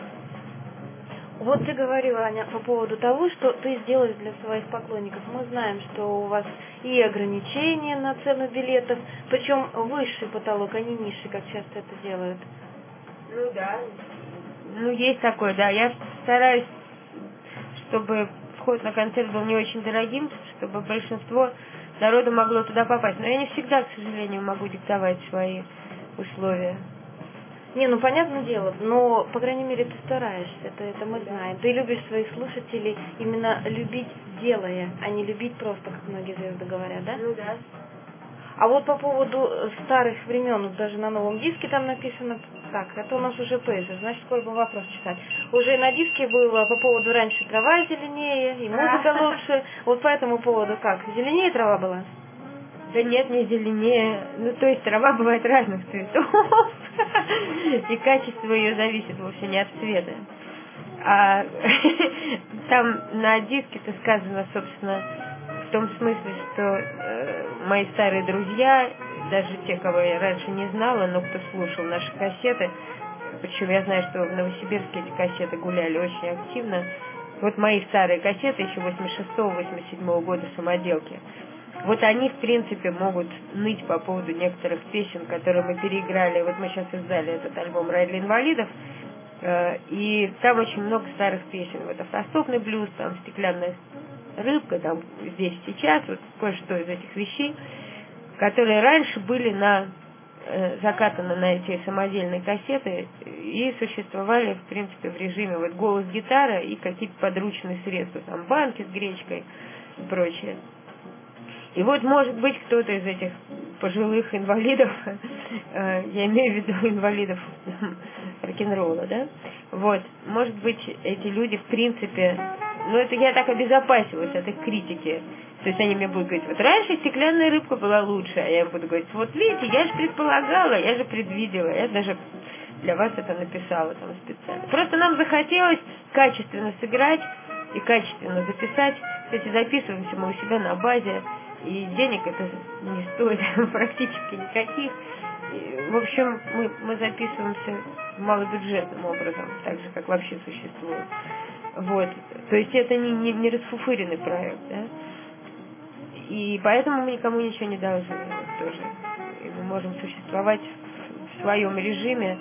Вот ты говорила, Аня, по поводу того, что ты сделаешь для своих поклонников. Мы знаем, что у вас и ограничения на цену билетов, причем высший потолок, а не низший, как часто это делают. Ну да. Ну, есть такое, да. Я стараюсь, чтобы вход на концерт был не очень дорогим, чтобы большинство народу могло туда попасть. Но я не всегда, к сожалению, могу диктовать свои условия. Не, ну понятное дело, но, по крайней мере, ты стараешься, это, это мы знаем. Ты любишь своих слушателей именно любить делая, а не любить просто, как многие звезды говорят, да? Ну да. А вот по поводу старых времен, вот даже на новом диске там написано, так, это у нас уже пейджер, значит, скоро был вопрос читать. Уже на диске было по поводу раньше трава зеленее, и музыка лучше. Вот по этому поводу как, зеленее трава была? Да нет, не зеленее. Ну, то есть трава бывает разных цветов. И качество ее зависит вовсе не от цвета. А там на диске-то сказано, собственно, в том смысле, что э, мои старые друзья, даже те, кого я раньше не знала, но кто слушал наши кассеты, причем я знаю, что в Новосибирске эти кассеты гуляли очень активно. Вот мои старые кассеты еще восемьдесят шестого — восемьдесят седьмого года самоделки. Вот они, в принципе, могут ныть по поводу некоторых песен, которые мы переиграли. Вот мы сейчас издали этот альбом «Рай для инвалидов», э, и там очень много старых песен. Вот автостопный блюз, там «Стеклянная рыбка», там «Здесь сейчас», вот кое-что из этих вещей, которые раньше были на, э, закатаны на эти самодельные кассеты и существовали, в принципе, в режиме вот голос-гитара и какие-то подручные средства, там банки с гречкой и прочее. И вот, может быть, кто-то из этих пожилых инвалидов, э, я имею в виду инвалидов рок-н-ролла, да, вот, может быть, эти люди, в принципе, ну, это я так обезопасилась от их критики. То есть они мне будут говорить, вот раньше «Стеклянная рыбка» была лучше, а я им буду говорить, вот видите, я же предполагала, я же предвидела, я даже для вас это написала там специально. Просто нам захотелось качественно сыграть и качественно записать. Кстати, записываемся мы у себя на базе, и денег это не стоит практически никаких. И, в общем, мы, мы записываемся малобюджетным образом, так же, как вообще существует. Вот. То есть это не, не, не расфуфыренный проект, да? И поэтому мы никому ничего не должны вот, тоже. И мы можем существовать в, в своем режиме.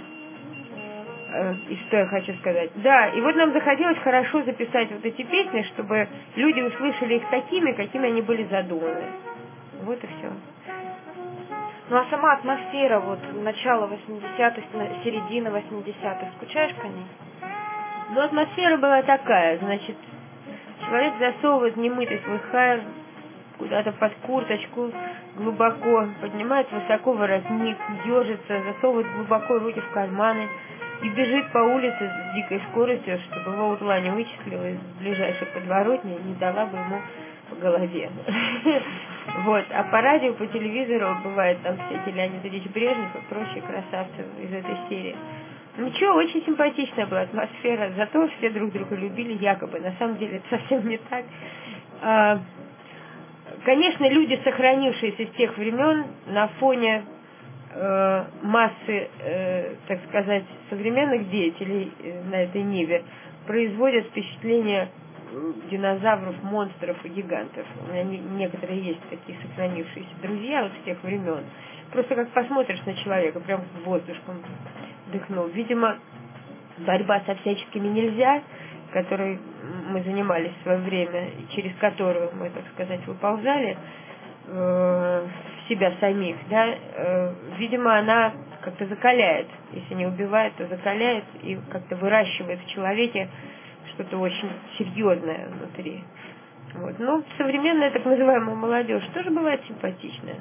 И что я хочу сказать? Да, и вот нам захотелось хорошо записать вот эти песни, чтобы люди услышали их такими, какими они были задуманы. Вот и все. Ну а сама атмосфера, вот, начало восьмидесятых, середина восьмидесятых, скучаешь по ней? Ну, атмосфера была такая, значит, человек засовывает немытый свой хайр куда-то под курточку, глубоко, поднимает высоко воротник, ежится, засовывает глубоко руки в карманы и бежит по улице с дикой скоростью, чтобы его утла не вычислила из ближайшей подворотни и не дала бы ему по голове. Вот. А по радио, по телевизору бывает там всякие Леонид Ильич Брежнев и прочие красавцы из этой серии. Ничего, очень симпатичная была атмосфера, зато все друг друга любили якобы. На самом деле это совсем не так. А, конечно, люди, сохранившиеся с тех времен, на фоне э, массы, э, так сказать, современных деятелей э, на этой ниве, производят впечатление динозавров, монстров и гигантов. У меня не, некоторые есть такие сохранившиеся друзья вот с тех времен. Просто как посмотришь на человека, прям воздушком дыхнул. Видимо, борьба со всяческими нельзя, которой мы занимались в свое время, через которую мы, так сказать, выползали э, в себя самих, да, э, видимо, она как-то закаляет, если не убивает, то закаляет и как-то выращивает в человеке что-то очень серьезное внутри. Вот. Но современная так называемая молодежь тоже бывает симпатичная.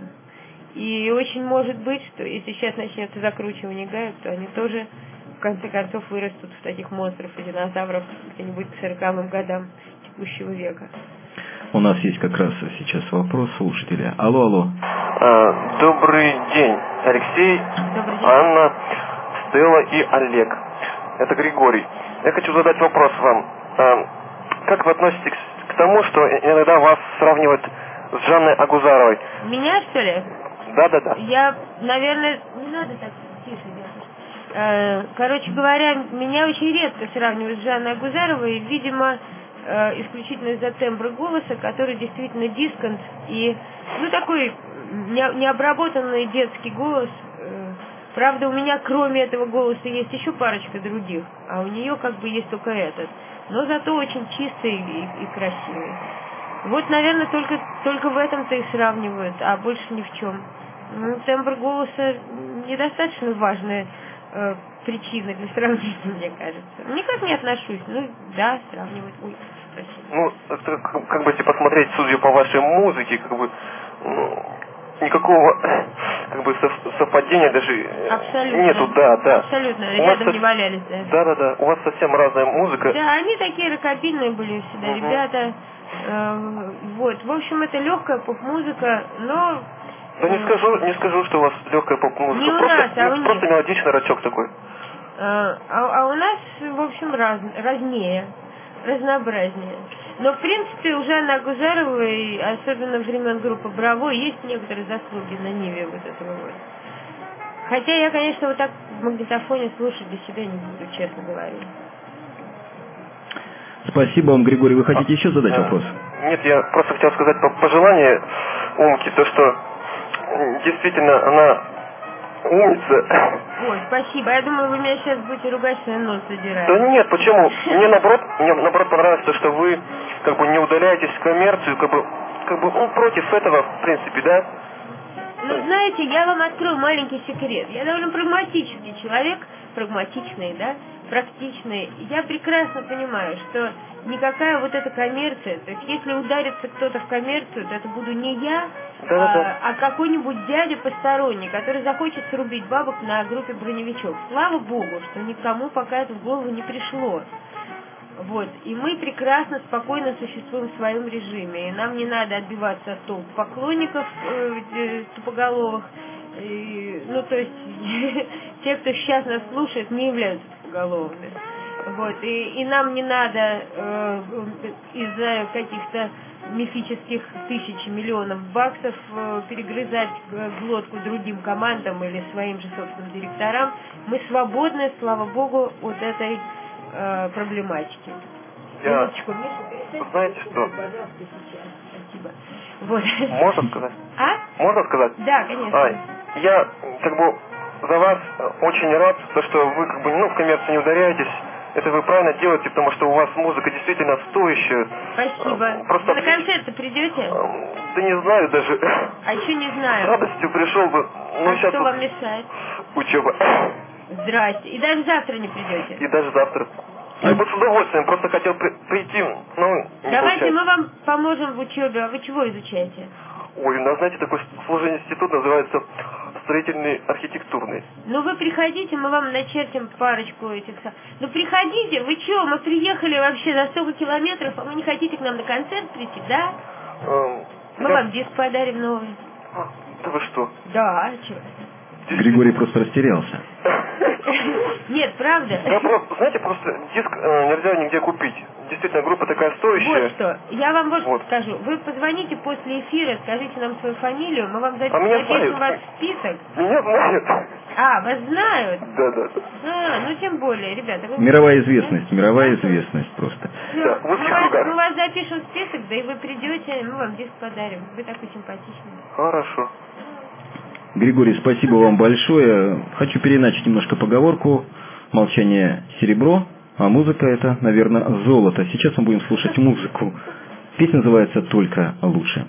И очень может быть, что если сейчас начнется закручивание гаек, то они тоже в конце концов вырастут в таких монстров и динозавров где-нибудь к сороковым годам текущего века. У нас есть как раз сейчас вопрос слушателя. Алло, алло. А, добрый день, Алексей, Добрый день. Анна, Стелла и Олег. Это Григорий. Я хочу задать вопрос вам. А, как вы относитесь к тому, что иногда вас сравнивают с Жанной Агузаровой? Меня, что ли? Да-да-да. Я, наверное, не надо так тише делать. Короче говоря, меня очень редко сравнивают с Жанной Агузаровой, видимо, исключительно из-за тембра голоса, который действительно дисконт и, ну, такой необработанный детский голос. Правда, у меня кроме этого голоса есть еще парочка других, а у нее как бы есть только этот. Но зато очень чистый и, и красивый. Вот, наверное, только, только в этом-то и сравнивают, а больше ни в чем. Ну, тембр голоса недостаточно важная э, причина для сравнения, мне кажется. Никак не отношусь. Ну, да, сравнивать. Ой, спасибо. Ну, это, как, как бы, если посмотреть, судя по вашей музыке, как бы, ну, никакого, как бы, совпадения даже абсолютно нету, да, да. Абсолютно, у рядом вас не валялись, да. Да, да, да, у вас совсем разная музыка. Да, они такие рокобильные были всегда, угу. Ребята. Э, вот, в общем, это легкая поп-музыка, но... Да не скажу, не скажу, что у вас легкая поп-музыка. Не у просто, нас, а у них. Просто мелодичный рачок такой. А, а, а у нас, в общем, раз, разнее, разнообразнее. Но, в принципе, у Жанны Агузаровой, особенно времен группы «Браво», есть некоторые заслуги на ниве вот этого вот. Хотя я, конечно, вот так в магнитофоне слушать для себя не буду, честно говоря. Спасибо вам, Григорий. Вы хотите а, еще задать а, вопрос? Нет, я просто хотел сказать пожелание Умке, то, что действительно она умница. Ой, спасибо. Я думаю, вы меня сейчас будете ругать, что я нос задираю. Да нет, почему? Мне наоборот, мне наоборот понравилось то, что вы как бы не удаляетесь в коммерцию, как бы, как бы ну, против этого, в принципе, да? Ну, знаете, я вам открою маленький секрет. Я довольно прагматический человек, прагматичный, да, практичный. Я прекрасно понимаю, что никакая вот эта коммерция, то есть если ударится кто-то в коммерцию, то это буду не я, да, а, да. а какой-нибудь дядя посторонний, который захочет срубить бабок на группе «Броневичок». Слава Богу, что никому пока это в голову не пришло. Вот. И мы прекрасно, спокойно существуем в своем режиме. И нам не надо отбиваться от толп поклонников э, тупоголовых. И, ну, то есть, те, кто сейчас нас слушает, не являются тупоголовыми. Вот. И, и нам не надо э, из-за каких-то мифических тысяч миллионов баксов э, перегрызать глотку другим командам или своим же собственным директорам. Мы свободны, слава богу, от этой э, проблематики. Я... Минуточку, Миша, знаете что? Пожалуйста, сейчас. Спасибо. Вот. Можно сказать? А? Можно сказать? Да, конечно. А, я как бы за вас очень рад, то, что вы как бы ну, в коммерцию не ударяетесь. Это вы правильно делаете, потому что у вас музыка действительно стоящая. Спасибо. Просто... Вы на концерт придете? Да не знаю даже. А еще не знаю. С радостью пришел бы. Но а сейчас что вот... вам мешает? Учеба. Здрасте. И даже завтра не придете? И даже завтра. Я бы с удовольствием, просто хотел при, прийти, но не Давайте получается. мы вам поможем в учебе. А вы чего изучаете? Ой, у нас, знаете, такой сложный институт называется строительный архитектурный. Ну вы приходите, мы вам начертим парочку этих... Ну приходите, вы чего, мы приехали вообще за столько километров, а вы не хотите к нам на концерт прийти, да? Эм, мы я... вам диск подарим новый. А, да вы что? Да, чего? Григорий просто растерялся. Нет, правда. Да, просто, знаете, просто диск э, нельзя нигде купить. Действительно, группа такая стоящая. Вот что. Я вам вот, вот. скажу. Вы позвоните после эфира, скажите нам свою фамилию, мы вам запишем, а меня запишем знают. вас в список. Меня знают. А, вас знают? Да, да. А, ну тем более, ребята. Вы мировая известность, мировая известность просто. Все, да, мы, вас, мы вас запишем в список, да и вы придете, мы вам диск подарим. Вы такой симпатичный. Хорошо. Григорий, спасибо вам большое. Хочу переначить немножко поговорку. «Молчание серебро», а музыка это, наверное, золото. Сейчас мы будем слушать музыку. Песня называется «Только лучше».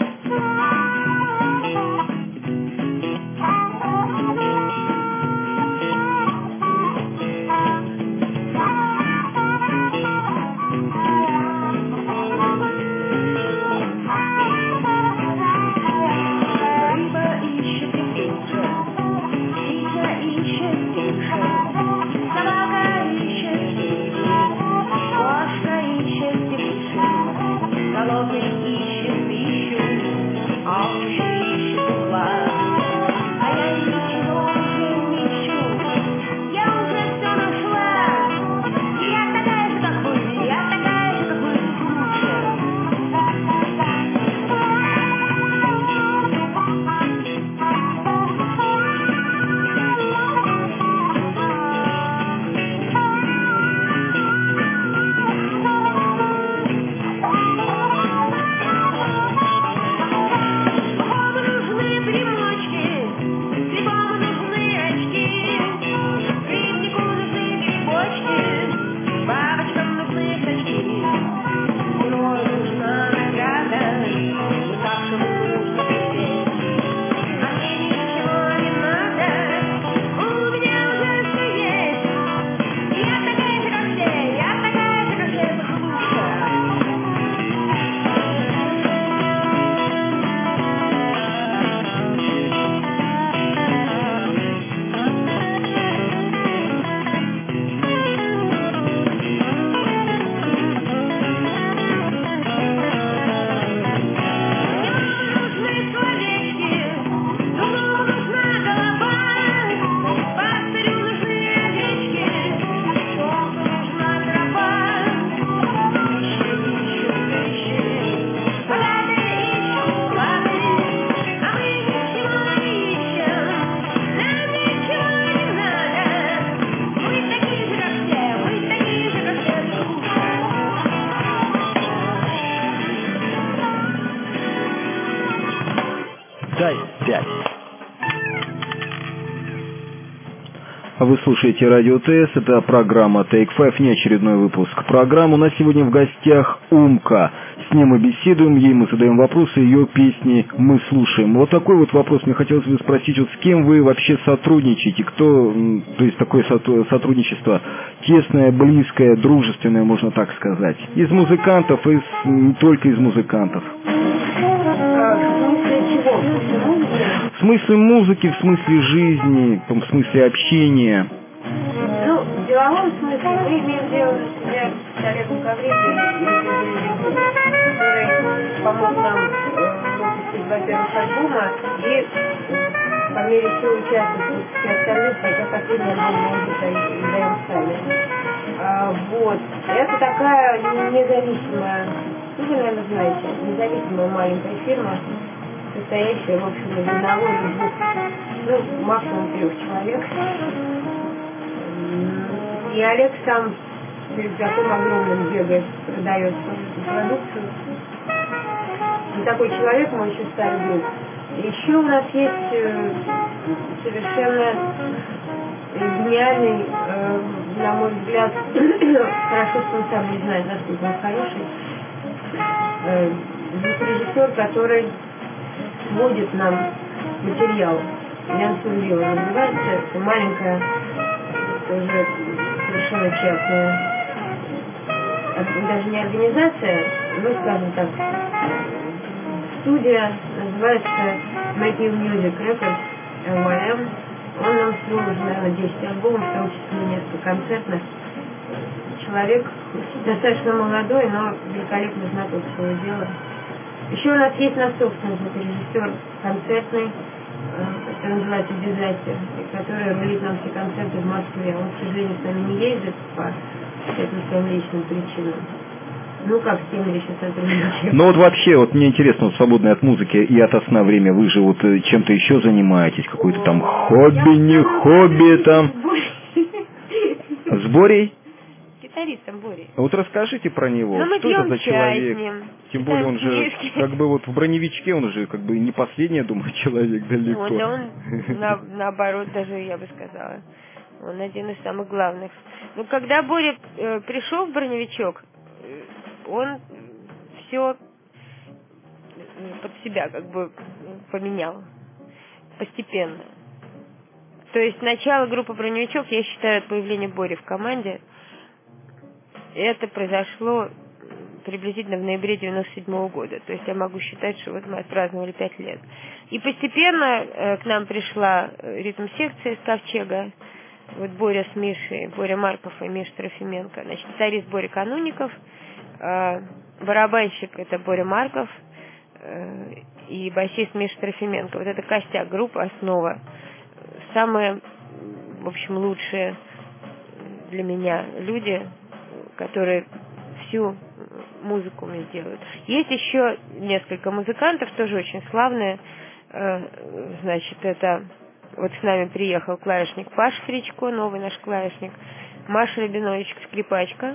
Вы слушаете Радио ТС, это программа Take Five, неочередной выпуск программы. У нас сегодня в гостях Умка. С ней мы беседуем, ей мы задаем вопросы, ее песни мы слушаем. Вот такой вот вопрос мне хотелось бы спросить, вот с кем вы вообще сотрудничаете? Кто, то есть такое сотрудничество тесное, близкое, дружественное, можно так сказать? Из музыкантов, из, не только из музыкантов. В смысле музыки, в смысле жизни, в смысле общения. Ну, в деловом смысле мы имеем дело с Олегом Ковригиным, который помог нам выпустить, во-первых, альбома, и по мере сил участвовать в всех остальных, хотя последний альбом мы уже издаем сами. А, вот. Это такая независимая, ну, вы, наверное, знаете, независимая маленькая фирма, состоящая, в общем, из одного или двух, ну, максимум трех человек. И Олег сам перед таким огромным бегает, продает продукцию. И такой человек, мой еще старый друг. Еще у нас есть э, совершенно гениальный, э, на мой взгляд, хорошо, что он сам не знает, насколько он хороший, э, звукорежиссер, который вводит нам материал. Ян Сурвила называется. Это маленькая, уже совершенно частная, даже не организация, ну, скажем так, студия, называется Making Music Records, эм уай эм. Он нам свел уже, наверное, десять альбомов, в том числе несколько концертных. Человек достаточно молодой, но великолепно знаток своего дела. Еще у нас есть наш собственный звукорежиссер концертный, который называется Дизастер, который рулит нам все концерты в Москве. Он, к сожалению, с нами не ездит по всяким своим личным причинам. Ну, как с тем или еще сотрудничаем. Ну, вот вообще, вот мне интересно, вот свободное от музыки и от сна время, вы же вот чем-то еще занимаетесь, какой-то там хобби, не хобби там. С Борей? Гитаристом Борей. Вот расскажите про него, ну, что это за человек? Тем более он же, книжки. как бы вот в броневичке, он же как бы не последний, я думаю, человек далеко. Вот, да он на, наоборот даже, я бы сказала. Он один из самых главных. Ну, когда Боря э, пришел в «Броневичок», э, он все под себя как бы поменял постепенно. То есть начало группы «Броневичок», я считаю, от появления Бори в команде. Это произошло приблизительно в ноябре девяносто седьмого года. То есть я могу считать, что вот мы отпраздновали пять лет. И постепенно э, к нам пришла ритм-секция из Ковчега. Вот Боря с Мишей, Боря Марков и Миша Трофименко. Значит, гитарист Боря Кануников, э, барабанщик это Боря Марков э, и басист Миша Трофименко. Вот это костяк группы, основа. Самые, в общем, лучшие для меня люди, которые всю музыку мне делают. Есть еще несколько музыкантов, тоже очень славные. Значит, это вот с нами приехал клавишник Паша Фричко, новый наш клавишник, Маша Рабинович, скрипачка.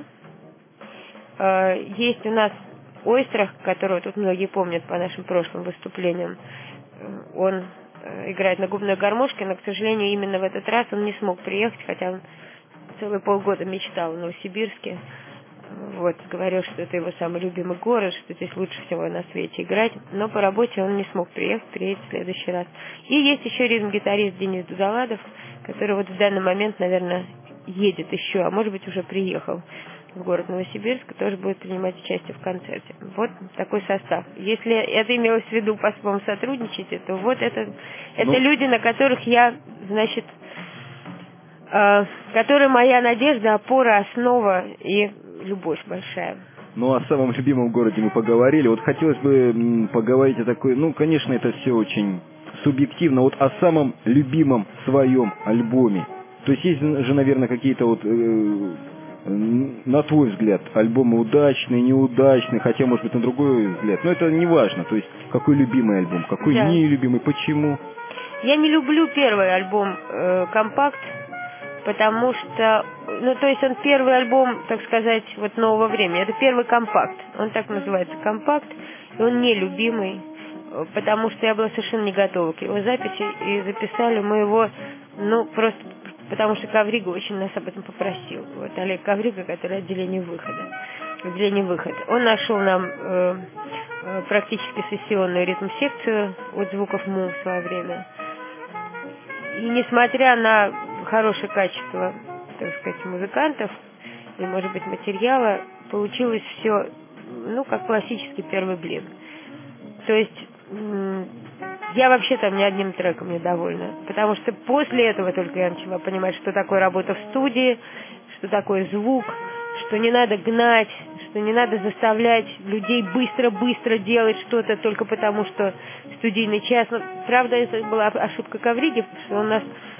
Есть у нас Ойстрах, которого тут многие помнят по нашим прошлым выступлениям. Он играет на губной гармошке, но, к сожалению, именно в этот раз он не смог приехать, хотя он целые полгода мечтал в Новосибирске. Вот, говорил, что это его самый любимый город, что здесь лучше всего на свете играть, но по работе он не смог приехать, приедет в следующий раз. И есть еще ритм-гитарист Денис Дудаладов, который вот в данный момент, наверное, едет еще, а может быть уже приехал в город Новосибирск, тоже будет принимать участие в концерте. Вот такой состав. Если это имелось в виду по-своему сотрудничать, то вот это, это ну... люди, на которых я, значит, э, которые моя надежда, опора, основа и любовь большая. Ну, о самом любимом городе мы поговорили. Вот хотелось бы поговорить о такой, ну, конечно, это все очень субъективно, вот о самом любимом своем альбоме. То есть есть же, наверное, какие-то вот, э, на твой взгляд, альбомы удачные, неудачные, хотя, может быть, на другой взгляд. Но это не важно. То есть, какой любимый альбом, какой да. нелюбимый, почему? Я не люблю первый альбом э, «Компакт», потому что, ну, то есть он первый альбом, так сказать, вот нового времени. Это первый компакт. Он так называется, «Компакт», и он нелюбимый, потому что я была совершенно не готова к его записи, и записали мы его, ну, просто потому что Коврига очень нас об этом попросил. Вот Олег Коврига, который отделение выхода. Отделение выхода. Он нашел нам э, э, практически сессионную ритм-секцию от звуков Му в свое время. И несмотря на хорошее качество, так сказать, музыкантов и, может быть, материала, получилось все, ну, как классический первый блин. То есть я вообще там ни одним треком не довольна, потому что после этого только я начала понимать, что такое работа в студии, что такое звук, что не надо гнать, что не надо заставлять людей быстро-быстро делать что-то только потому, что студийный час. Но, правда, это была ошибка Ковриги, потому что он нас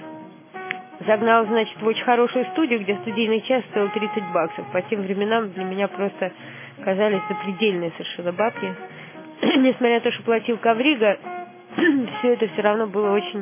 загнал, значит, в очень хорошую студию, где студийный час стоил тридцать баксов. По тем временам для меня просто казались запредельные совершенно бабки. Несмотря на то, что платил Коврига, все это все равно было очень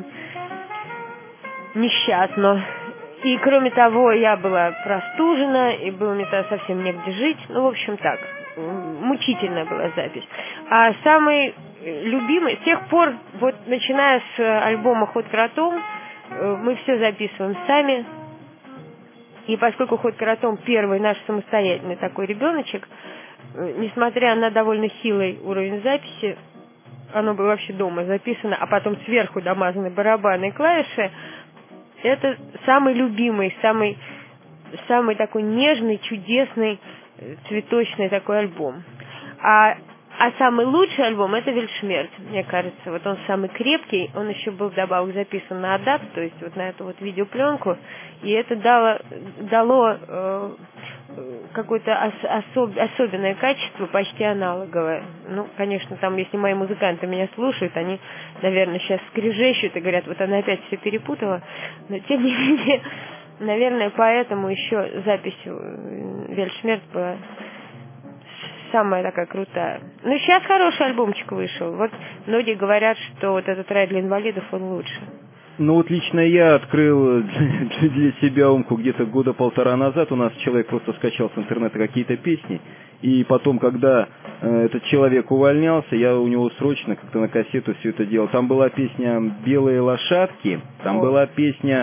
несчастно. И, кроме того, я была простужена, и было мне тогда совсем негде жить. Ну, в общем, так, мучительная была запись. А самый любимый, с тех пор, вот начиная с альбома «Ход кротом», мы все записываем сами. И поскольку «Ход кротом» первый наш самостоятельный такой ребеночек, несмотря на довольно хилый уровень записи, оно было вообще дома записано, а потом сверху домазаны барабаны и клавиши, это самый любимый, самый, самый такой нежный, чудесный, цветочный такой альбом. А, а самый лучший альбом — это «Вельшмерц», мне кажется. Вот он самый крепкий, он еще был вдобавок записан на адапт, то есть вот на эту вот видеопленку, и это дало, дало э, какое-то ос- особ- особенное качество, почти аналоговое. Ну, конечно, там, если мои музыканты меня слушают, они, наверное, сейчас скрежещут и говорят, вот она опять все перепутала, но тем не менее, наверное, поэтому еще запись «Вельшмерц» была самая такая крутая. Ну, сейчас хороший альбомчик вышел. Вот многие говорят, что вот этот «Рай для инвалидов», он лучше. Ну вот лично я открыл для себя Умку где-то года полтора назад. У нас человек просто скачал с интернета какие-то песни. И потом, когда э, этот человек увольнялся, я у него срочно как-то на кассету все это делал. Там была песня «Белые лошадки», там О. была песня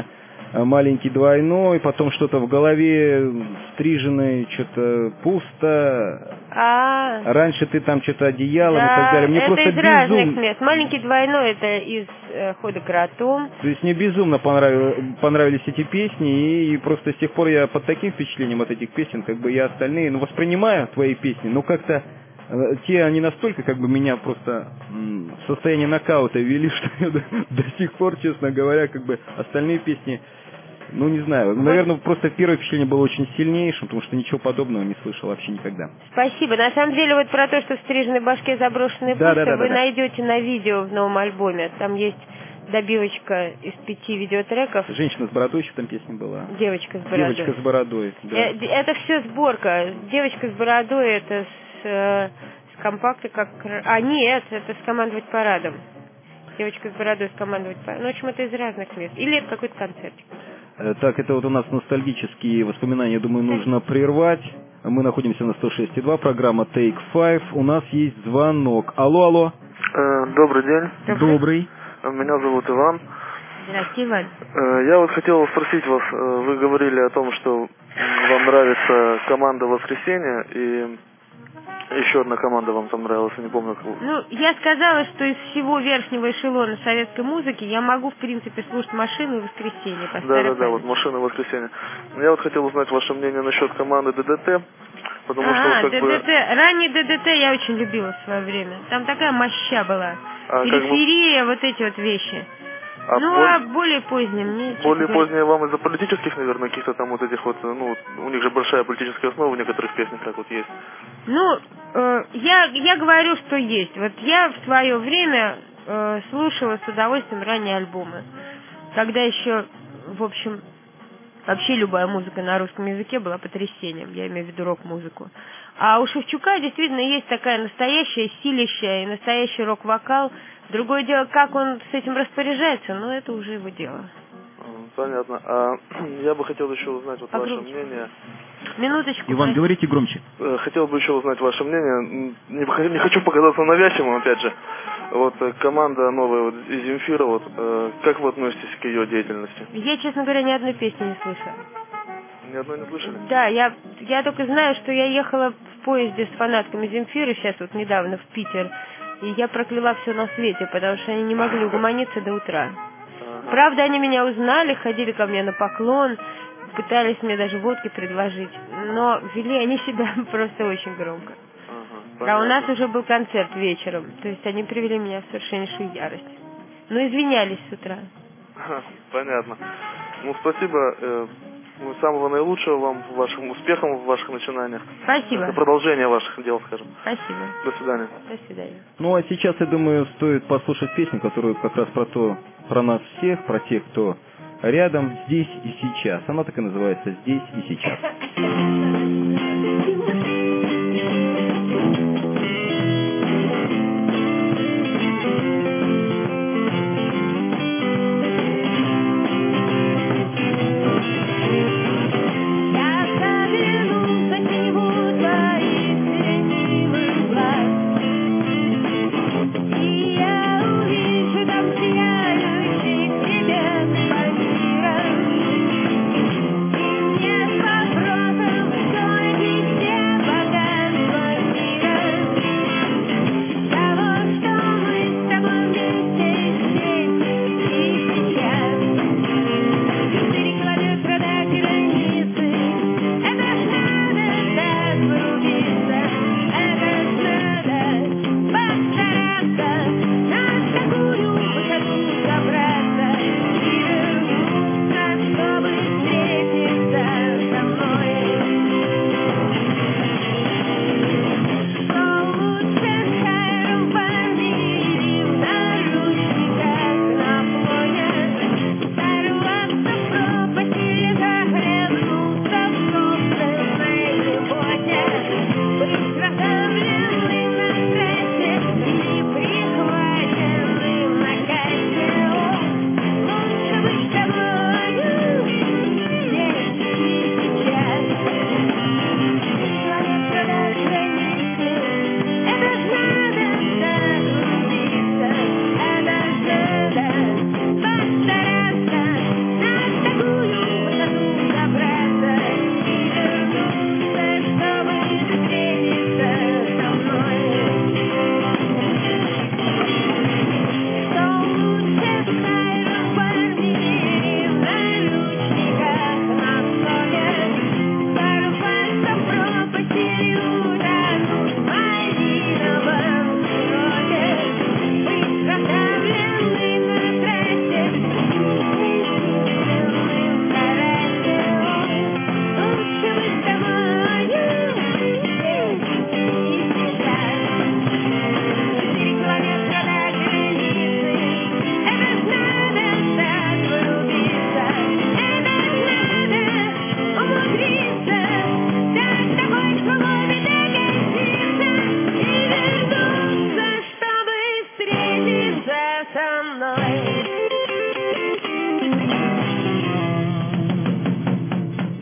маленький двойной, потом что-то в голове стриженное, что-то пусто. А, Раньше ты там что-то одеялом да, и так далее. Мне это просто из разных безумно... мест. Маленький двойной это из э, хода кротом. То есть мне безумно понравилось, понравились эти песни, и просто с тех пор я под таким впечатлением от этих песен, как бы я остальные, ну, воспринимаю твои песни, но как-то э, те, они настолько, как бы, меня просто м, в состояние нокаута ввели, что я до, до сих пор, честно говоря, как бы остальные песни, ну, не знаю, наверное, просто первое впечатление было очень сильнейшим, потому что ничего подобного не слышал вообще никогда. Спасибо. На самом деле, вот про то, что в стриженной башке заброшенные Да, пусто, да, да, вы да, да. найдете на видео в новом альбоме. Там есть добивочка из пяти видеотреков. Женщина с бородой еще там песня была. Девочка с бородой. Девочка с бородой, да. Э, Это все сборка. Девочка с бородой, это с, э, с компакта как... А, нет, это с командовать парадом. Девочка с бородой с командовать парадом. Ну, в общем, это из разных мест. Или это какой-то концертик. Э, Так, это вот у нас ностальгические воспоминания, думаю, нужно прервать. Мы находимся на сто шесть и два, программа Take Five. У нас есть звонок. Алло, алло. Э, Добрый день. Добрый. Добрый. Меня зовут Иван. Здравствуйте, Иван. Э, Я вот хотел спросить вас, э, вы говорили о том, что вам нравится команда «Воскресенье», и еще одна команда вам там нравилась, я не помню. Как... Ну, я сказала, что из всего верхнего эшелона советской музыки я могу, в принципе, слушать «Машину» и «Воскресенье». по Да, старой да, да, вот памяти. «Машина «Воскресенье». Я вот хотел узнать ваше мнение насчет команды ДДТ, потому А, что как ДДТ. бы... Ранний ДДТ я очень любила в свое время. Там такая моща была. А, как бы- Периферия, вот эти вот вещи. А ну, боль- а более позднее мне... честно Более говоря, позднее вам из-за политических, наверное, каких-то там вот этих вот, ну, у них же большая политическая основа в некоторых песнях, как вот есть. Ну, э, я, я говорю, что есть. Вот я в свое время э, слушала с удовольствием ранние альбомы. Когда еще, в общем, вообще любая музыка на русском языке была потрясением. Я имею в виду рок-музыку. А у Шевчука действительно есть такая настоящая силища и настоящий рок-вокал. Другое дело, как он с этим распоряжается, но это уже его дело. Понятно. А я бы хотел еще узнать вот ваше Погромче. мнение. Минуточку. Иван, простите. говорите громче. Э, Хотел бы еще узнать ваше мнение. Не, х- не хочу показаться навязчивым, опять же. Вот э, команда новая вот, из Земфира, вот, э, как вы относитесь к ее деятельности? Я, честно говоря, ни одной песни не слышала. Ни одной не слышали? Да, я, я только знаю, что я ехала в поезде с фанатками Земфиры, сейчас вот недавно в Питер, и я прокляла все на свете, потому что они не могли угомониться до утра. Правда, они меня узнали, ходили ко мне на поклон, пытались мне даже водки предложить, но вели они себя просто очень громко. Ага, А у нас уже был концерт вечером, то есть они привели меня в совершеннейшую ярость. Но извинялись с утра. Ага, понятно. Ну, спасибо. э, ну, самого наилучшего вам, вашим успехам в ваших начинаниях. Спасибо. Это продолжение ваших дел, скажем. Спасибо. До свидания. До свидания. Ну, а сейчас, я думаю, стоит послушать песню, которую как раз про то, про нас всех, про тех, кто рядом, здесь и сейчас. Она так и называется «Здесь и сейчас». Я загляну за синеву твоих сиреневых глаз, и я увижу там сияющих небес по мирам. И мне с вопросом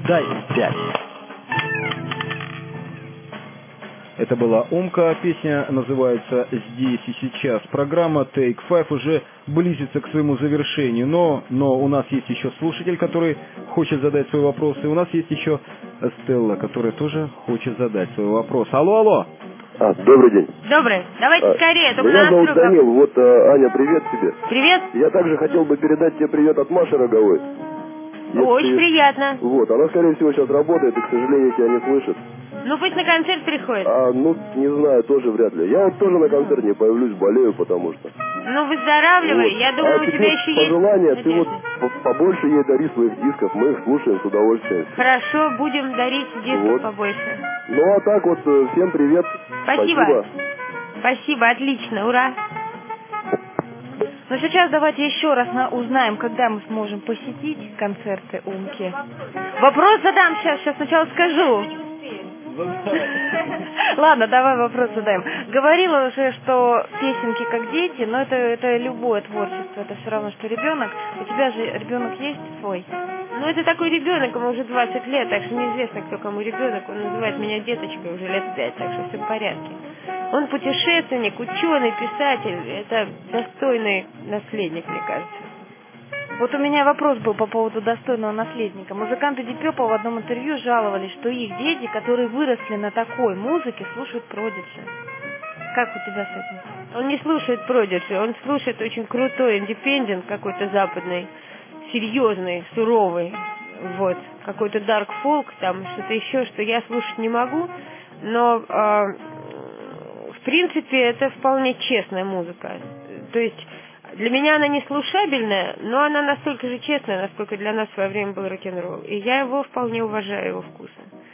дай пять. Это была Умка, песня называется «Здесь и сейчас». Программа Take Five уже близится к своему завершению, но, но у нас есть еще слушатель, который хочет задать свой вопрос, и у нас есть еще Стелла, которая тоже хочет задать свой вопрос. Алло, алло! А, добрый день. Добрый. Давайте А, скорее, только меня на зовут настройках. Данил. Вот, а, Аня, привет тебе. Привет. Я также хотел бы передать тебе привет от Маши Роговой. Если- Очень приятно. Вот, она, скорее всего, сейчас работает и, к сожалению, тебя не слышит. Ну, пусть на концерт приходит. А, ну, не знаю, тоже вряд ли. Я вот тоже на концерт не появлюсь, болею, потому что. Ну, выздоравливай. Вот. Я думаю, а у тебя теперь еще есть пожелания, ты вот надежда. по- побольше ей дари своих дисков, мы их слушаем с удовольствием. Хорошо, будем дарить дисков Вот. побольше. Ну, а так вот, э, всем привет. Спасибо. Спасибо. Спасибо, отлично, ура. Но сейчас давайте еще раз на- узнаем, когда мы сможем посетить концерты Умки. Вопрос задам сейчас, сейчас сначала скажу. Ладно, давай вопрос задаем. Говорила уже, что песенки как дети, но это, это любое творчество, это все равно, что ребенок. У тебя же ребенок есть свой? Ну, это такой ребенок, ему уже двадцать лет, так что неизвестно, кто кому ребенок. Он называет меня деточкой уже лет пять, так что все в порядке. Он путешественник, ученый, писатель. Это достойный наследник, мне кажется. Вот у меня вопрос был по поводу достойного наследника. Музыканты Deep Purple в одном интервью жаловались, что их дети, которые выросли на такой музыке, слушают Prodigy. Как у тебя с этим? Он не слушает Prodigy, он слушает очень крутой индепендент какой-то западный, серьезный, суровый, вот, какой-то dark folk, там что-то еще, что я слушать не могу, но э, в принципе это вполне честная музыка. То есть для меня она не слушабельная, но она настолько же честная, насколько для нас в свое время был рок-н-ролл. И я его вполне уважаю, его вкусы.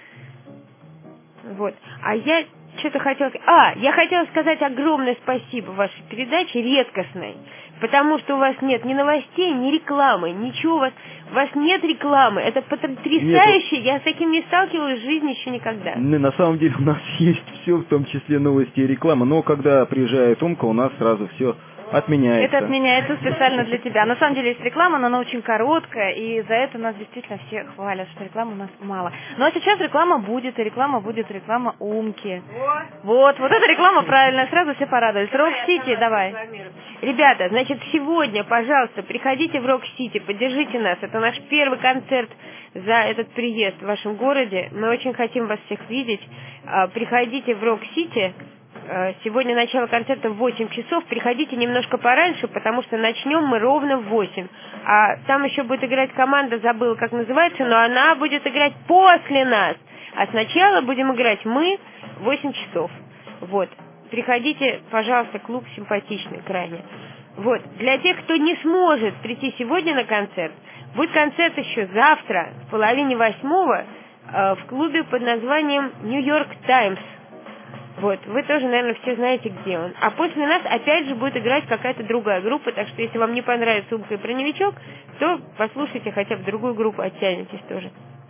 Вот. А я что-то хотела сказать. А, я хотела сказать огромное спасибо вашей передаче, редкостной. Потому что у вас нет ни новостей, ни рекламы, ничего у вас. У вас нет рекламы. Это потрясающе. Я с таким не сталкивалась в жизни еще никогда. Ну, на самом деле у нас есть все, в том числе новости и реклама, но когда приезжает Умка, у нас сразу все отменяется. Это отменяется специально для тебя. На самом деле есть реклама, но она очень короткая, и за это нас действительно все хвалят, что рекламы у нас мало. Ну а сейчас реклама будет, и реклама будет, реклама Умки. Вот, вот эта реклама правильная, сразу все порадовались. Рок-Сити, давай. Ребята, значит, сегодня, пожалуйста, приходите в Рок-Сити, поддержите нас. Это наш первый концерт за этот приезд в вашем городе. Мы очень хотим вас всех видеть. Приходите в Рок-Сити. Сегодня начало концерта в восемь часов. Приходите немножко пораньше, потому что начнем мы ровно в восемь. А там еще будет играть команда, забыла, как называется, но она будет играть после нас. А сначала будем играть мы в восемь часов. Вот. Приходите, пожалуйста, клуб симпатичный крайне. Вот. Для тех, кто не сможет прийти сегодня на концерт, будет концерт еще завтра в половине восьмого э, в клубе под названием Нью-Йорк Таймс. Вот, вы тоже, наверное, все знаете, где он. А после нас опять же будет играть какая-то другая группа, так что если вам не понравится Умка и Броневичок, то послушайте хотя бы другую группу, оттянетесь тоже.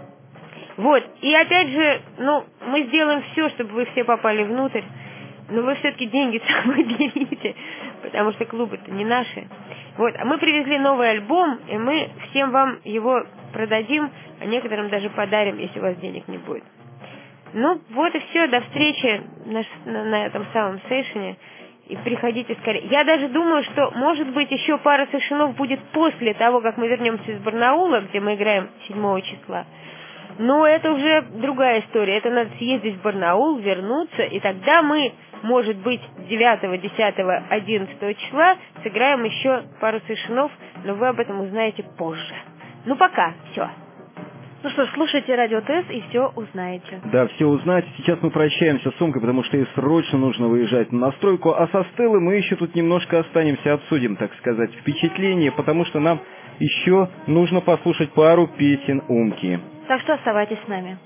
Вот, и опять же, ну, мы сделаем все, чтобы вы все попали внутрь, но вы все-таки деньги с собой берите, потому что клубы-то не наши. Вот, а мы привезли новый альбом, и мы всем вам его продадим, а некоторым даже подарим, если у вас денег не будет. Ну, вот и все, до встречи на, на, на этом самом сейшене, и приходите скорее. Я даже думаю, что, может быть, еще пара сейшенов будет после того, как мы вернемся из Барнаула, где мы играем седьмого числа. Но это уже другая история, это надо съездить в Барнаул, вернуться, и тогда мы, может быть, девятого, десятого, одиннадцатого числа сыграем еще пару сейшенов, но вы об этом узнаете позже. Ну, пока, все. Ну что ж, слушайте Радио ТС и все узнаете. Да, все узнаете. Сейчас мы прощаемся с Умкой, потому что ей срочно нужно выезжать на настройку. А со Стеллой мы еще тут немножко останемся, обсудим, так сказать, впечатления, потому что нам еще нужно послушать пару песен Умки. Так что оставайтесь с нами.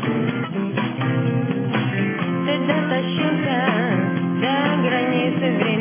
До границы времени.